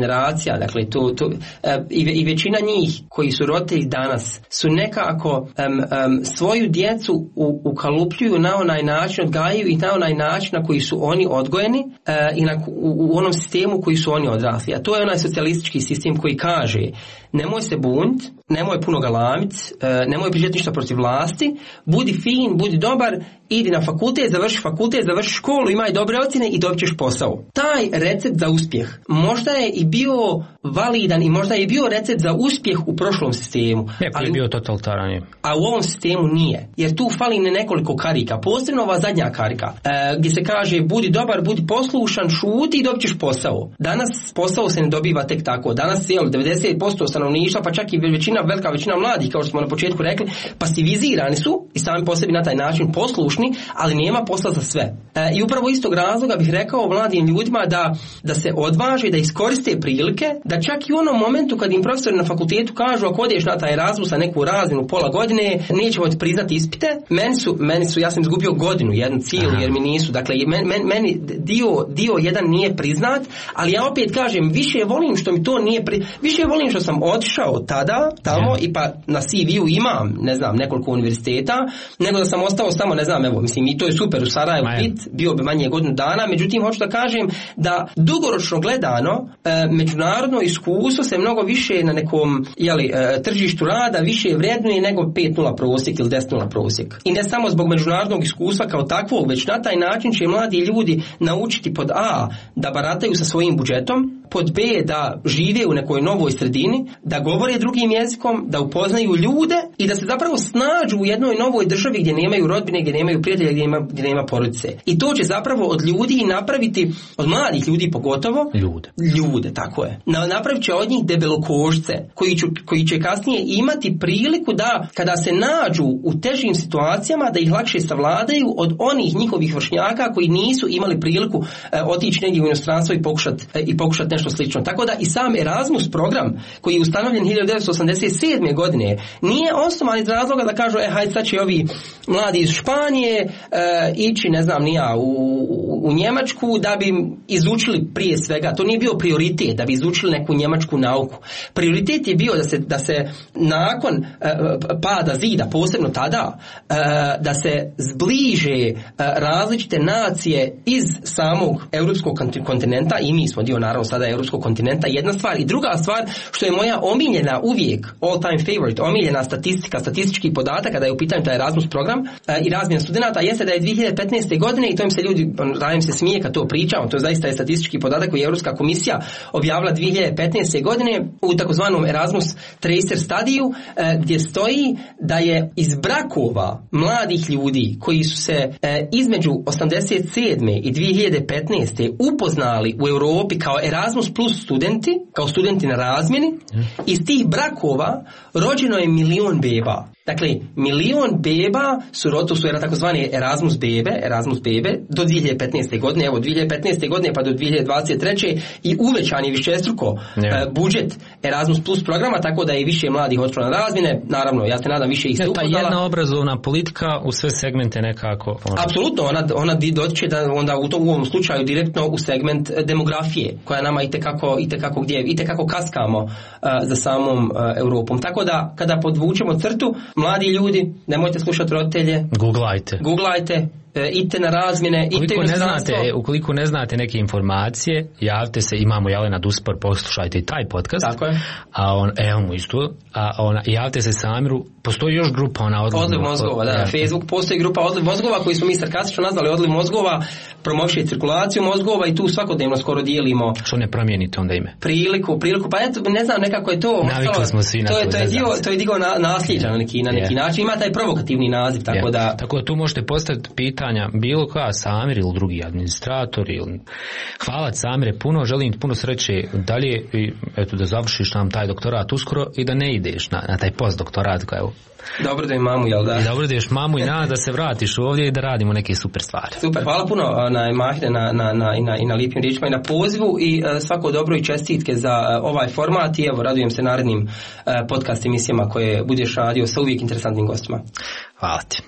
generacija, dakle to, to, i, i većina njih koji su roditelji danas su nekako um, um, svoju djecu u, ukalupljuju na onaj način, odgajaju i na onaj način na koji su oni odgojeni uh, i na, u, u onom sistemu koji su oni odrasli. A to je onaj socijalistički sistem koji kaže nemoj se bunit, nemoj puno galamit, uh, nemoj pričati ništa protiv vlasti, budi fin, budi dobar, idi na fakultet, završi fakultet, završi školu, imaj dobre ocjene i dobit ćeš posao. Taj recept za uspjeh možda je i bio validan i možda je i bio recept za uspjeh u prošlom sistemu. Neko je bio totalitaran. A u ovom sistemu nije. Jer tu fali ne nekoliko karika. Posebno ova zadnja karika. E, gdje se kaže budi dobar, budi poslušan, šuti i dobit ćeš posao. Danas posao se ne dobiva tek tako. Danas je devedeset posto stanovništva, pa čak i većina, velika većina mladih, kao što smo na početku rekli, pasivizirani su i sami po sebi na taj način poslušni, ali nema posla za sve. E, I upravo istog razloga bih rekao mladim ljudima da, da se odvaže, da iskoriste prilike, da čak i u onom momentu kad im profesori na fakultetu kažu ako odeš na taj Erasmus na neku razinu pola godine, nećemo ti priznati ispite. Meni su, meni su, ja sam izgubio godinu, jednu cijelu, jer mi nisu. Dakle, men, men, meni dio, dio jedan nije priznat, ali ja opet kažem, više volim što mi to nije pri... više volim što sam otišao tada, tamo, yeah. i pa na C V-u imam, ne znam, nekoliko univerziteta, nego da sam ostao samo, ne znam, evo, mislim, i to je super u Sarajevu, Pit, bio bi manje godinu dana, međutim, hoću da kažem da dugoročno gledano, e, međunarodno iskustvo se mnogo više na nekom jeli, e, tržištu rada više vrednuje nego pet nula prosjek ili deset nula prosjek. I ne samo zbog međunarodnog iskustva kao takvog, već na taj način će mladi ljudi naučiti pod A da barataju sa svojim budžetom, pod B da žive u nekoj novoj sredini, da govore drugim jezikom, da upoznaju ljude i da se zapravo snađu u jednoj novoj državi gdje nemaju rodbine, gdje nemaju prijatelja, gdje nema, gdje nema porodice. I to će zapravo od ljudi i napraviti, od mladih ljudi pogotovo, ljude. Ljude, tako je. Na, napravit će od njih debelokošce koji, ću, koji će kasnije imati priliku da kada se nađu u težim situacijama da ih lakše savladaju od onih njihovih vršnjaka koji nisu imali priliku e, otići negdje u inostranstvo i pokušati e, i pokušati nešto slično. Tako da i sam Erasmus program koji je ustanovljen hiljadu devetsto osamdeset sedme godine nije osnovan iz razloga da kažu e hajde sad će ovi mladi iz Španije e, ići ne znam ni ja u, u, u Njemačku da bi izučili prije svega, to nije bio prioritet da bi izučili neku njemačku nauku. Prioritet je bio da se, da se nakon e, pada zida, posebno tada, e, da se zbliže e, različite nacije iz samog europskog kontinenta i mi smo dio naravno sada europskog kontinenta, jedna stvar. I druga stvar, što je moja omiljena uvijek, all time favorite, omiljena statistika, statistički podatak kada je u pitanju taj Erasmus program uh, i razmjena studenata, jeste da je dvije hiljade petnaeste. godine, i to im se ljudi, radim se smije kad to pričamo, to je zaista je statistički podatak koji je Europska komisija objavila dvije hiljade petnaeste. godine u takozvanom Erasmus Tracer studiju, uh, gdje stoji da je iz brakova mladih ljudi koji su se uh, između osamdeset sedme i dvije hiljade petnaeste. upoznali u Europi kao Erasmus plus studenti, kao studenti na razmjeni, iz tih brakova rođeno je milion beba. Dakle, milion beba su roto su era takozvane Erasmus bebe, Erasmus bebe do dvije hiljade petnaeste. godine, evo dvije hiljade petnaeste. godine pa do dvije hiljade dvadeset treće. i uvećan je višestruko yeah. uh, budžet Erasmus plus programa, tako da je više mladih otišlo na razmjene. Naravno, ja se nadam više ih se upoznala. Ta jedna obrazovna politika u sve segmente nekako. Ona... Apsolutno, ona, ona dotiče da onda u, to, u ovom slučaju direktno u segment demografije, koja nama itekako, itekako gdje, itekako kaskamo uh, za samom uh, Europom. Tako da, kada podvučemo crtu, mladi ljudi, nemojte slušati roditelje. Googlajte. Googlajte. E, idite na razmjene, idite u inostranstvo. Ukoliko ne znate neke informacije, javite se, imamo Jelena Duspor, poslušajte i taj podcast. Tako je. A on, evo mu isto, a ona, javite se Samiru, postoji još grupa ona odliv, odliv mozgova. Da, na Facebook postoji grupa odliv mozgova koji smo mi sarkastično nazvali odliv mozgova, promoviše cirkulaciju mozgova i tu svakodnevno skoro dijelimo. Što ne promijenite onda ime? Priliku, priliku, pa eto, ne znam, nekako je to. Navikli smo svi na to. To, je, to je dio, to je dio na, nasljeđa na neki, na neki yeah. način. Ima taj provokativni naziv, tako yeah. da. Tako da tu možete postaviti pitanje bilo koja, Samir ili drugi administrator ili... Hvala Samire puno, želim ti puno sreće dalje i eto da završiš nam taj doktorat uskoro i da ne ideš na, na taj postdoktorat koja je... Dobro da je mamu, jel da? I dobro da ješ mamu i na da se vratiš ovdje i da radimo neke super stvari. Super, hvala puno na Mahire na, na, na, i na, i na lijepim riječima i na pozivu i uh, svako dobro i čestitke za uh, ovaj format i evo radujem se narednim uh, podcast emisijama koje budeš radio sa uvijek interesantnim gostima. Hvala ti.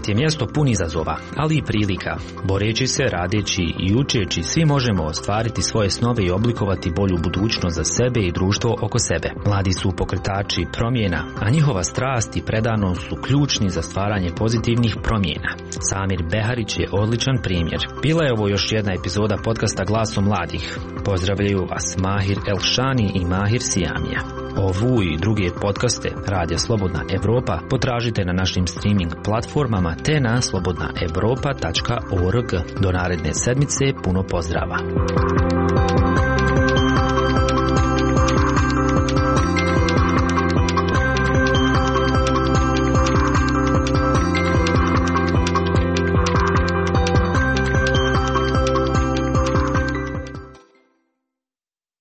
Svijet je mjesto pun izazova, ali i prilika. Boreći se, radeći i učeći, svi možemo ostvariti svoje snove i oblikovati bolju budućnost za sebe i društvo oko sebe. Mladi su pokretači promjena, a njihova strast i predanost su ključni za stvaranje pozitivnih promjena. Samir Beharić je odličan primjer. Bila je ovo još jedna epizoda podcasta Glasom mladih. Pozdravljaju vas Mahir Elšani i Mahir Sijamija. Ovu i druge podcaste Radija Slobodna Evropa potražite na našim streaming platformama te na slobodna evropa tačka org. Do naredne sedmice puno pozdrava.